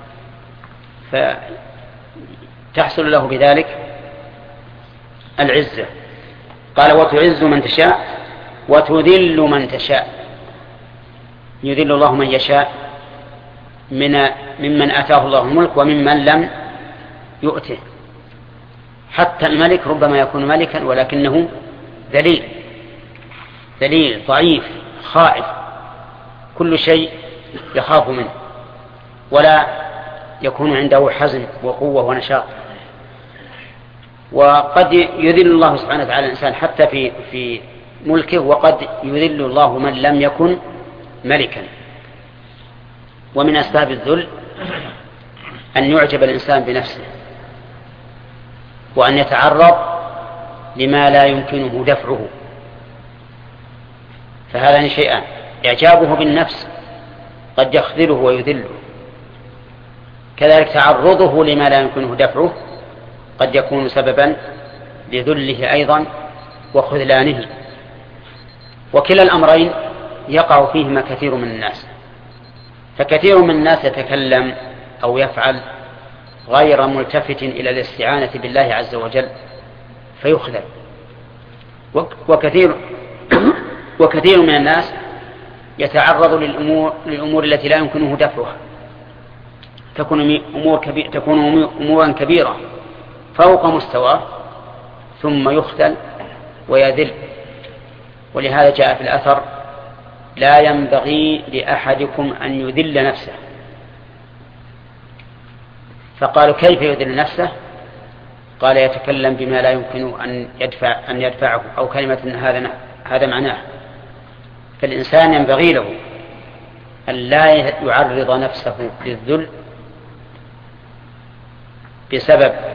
فتحصل له بذلك العزة. قال وتعز من تشاء وتذل من تشاء. يذل الله من يشاء من ممن آتاه الله الملك وممن لم يؤته. حتى الملك ربما يكون ملكا ولكنه ذليل ذليل ضعيف خائف، كل شيء يخاف منه، ولا يكون عنده حزم وقوة ونشاط. وقد يذل الله سبحانه وتعالى الإنسان حتى في في ملكه، وقد يذل الله من لم يكن ملكا. ومن أسباب الذل أن يعجب الإنسان بنفسه، وأن يتعرض لما لا يمكنه دفعه. فهذان شيئان: إعجابه بالنفس قد يخذله ويذله، كذلك تعرضه لما لا يمكنه دفعه قد يكون سببا لذله أيضا وخذلانه. وكلا الأمرين يقع فيهما كثير من الناس. فكثير من الناس يتكلم أو يفعل غير ملتفت إلى الاستعانة بالله عز وجل فيخذل، وكثير وكثير من الناس يتعرض للأمور, للأمور التي لا يمكنه دفعها، تكون أمور كبيرة تكون أمورا كبيرة فوق مستواه ثم يخذل ويذل. ولهذا جاء في الأثر: لا ينبغي لأحدكم أن يذل نفسه. فقالوا: كيف يذل نفسه؟ قال: يتكلم بما لا يمكن أن يدفع أن يدفعه، أو كلمة هذا هذا معناه. فالإنسان ينبغي له أن لا يعرض نفسه للذل بسبب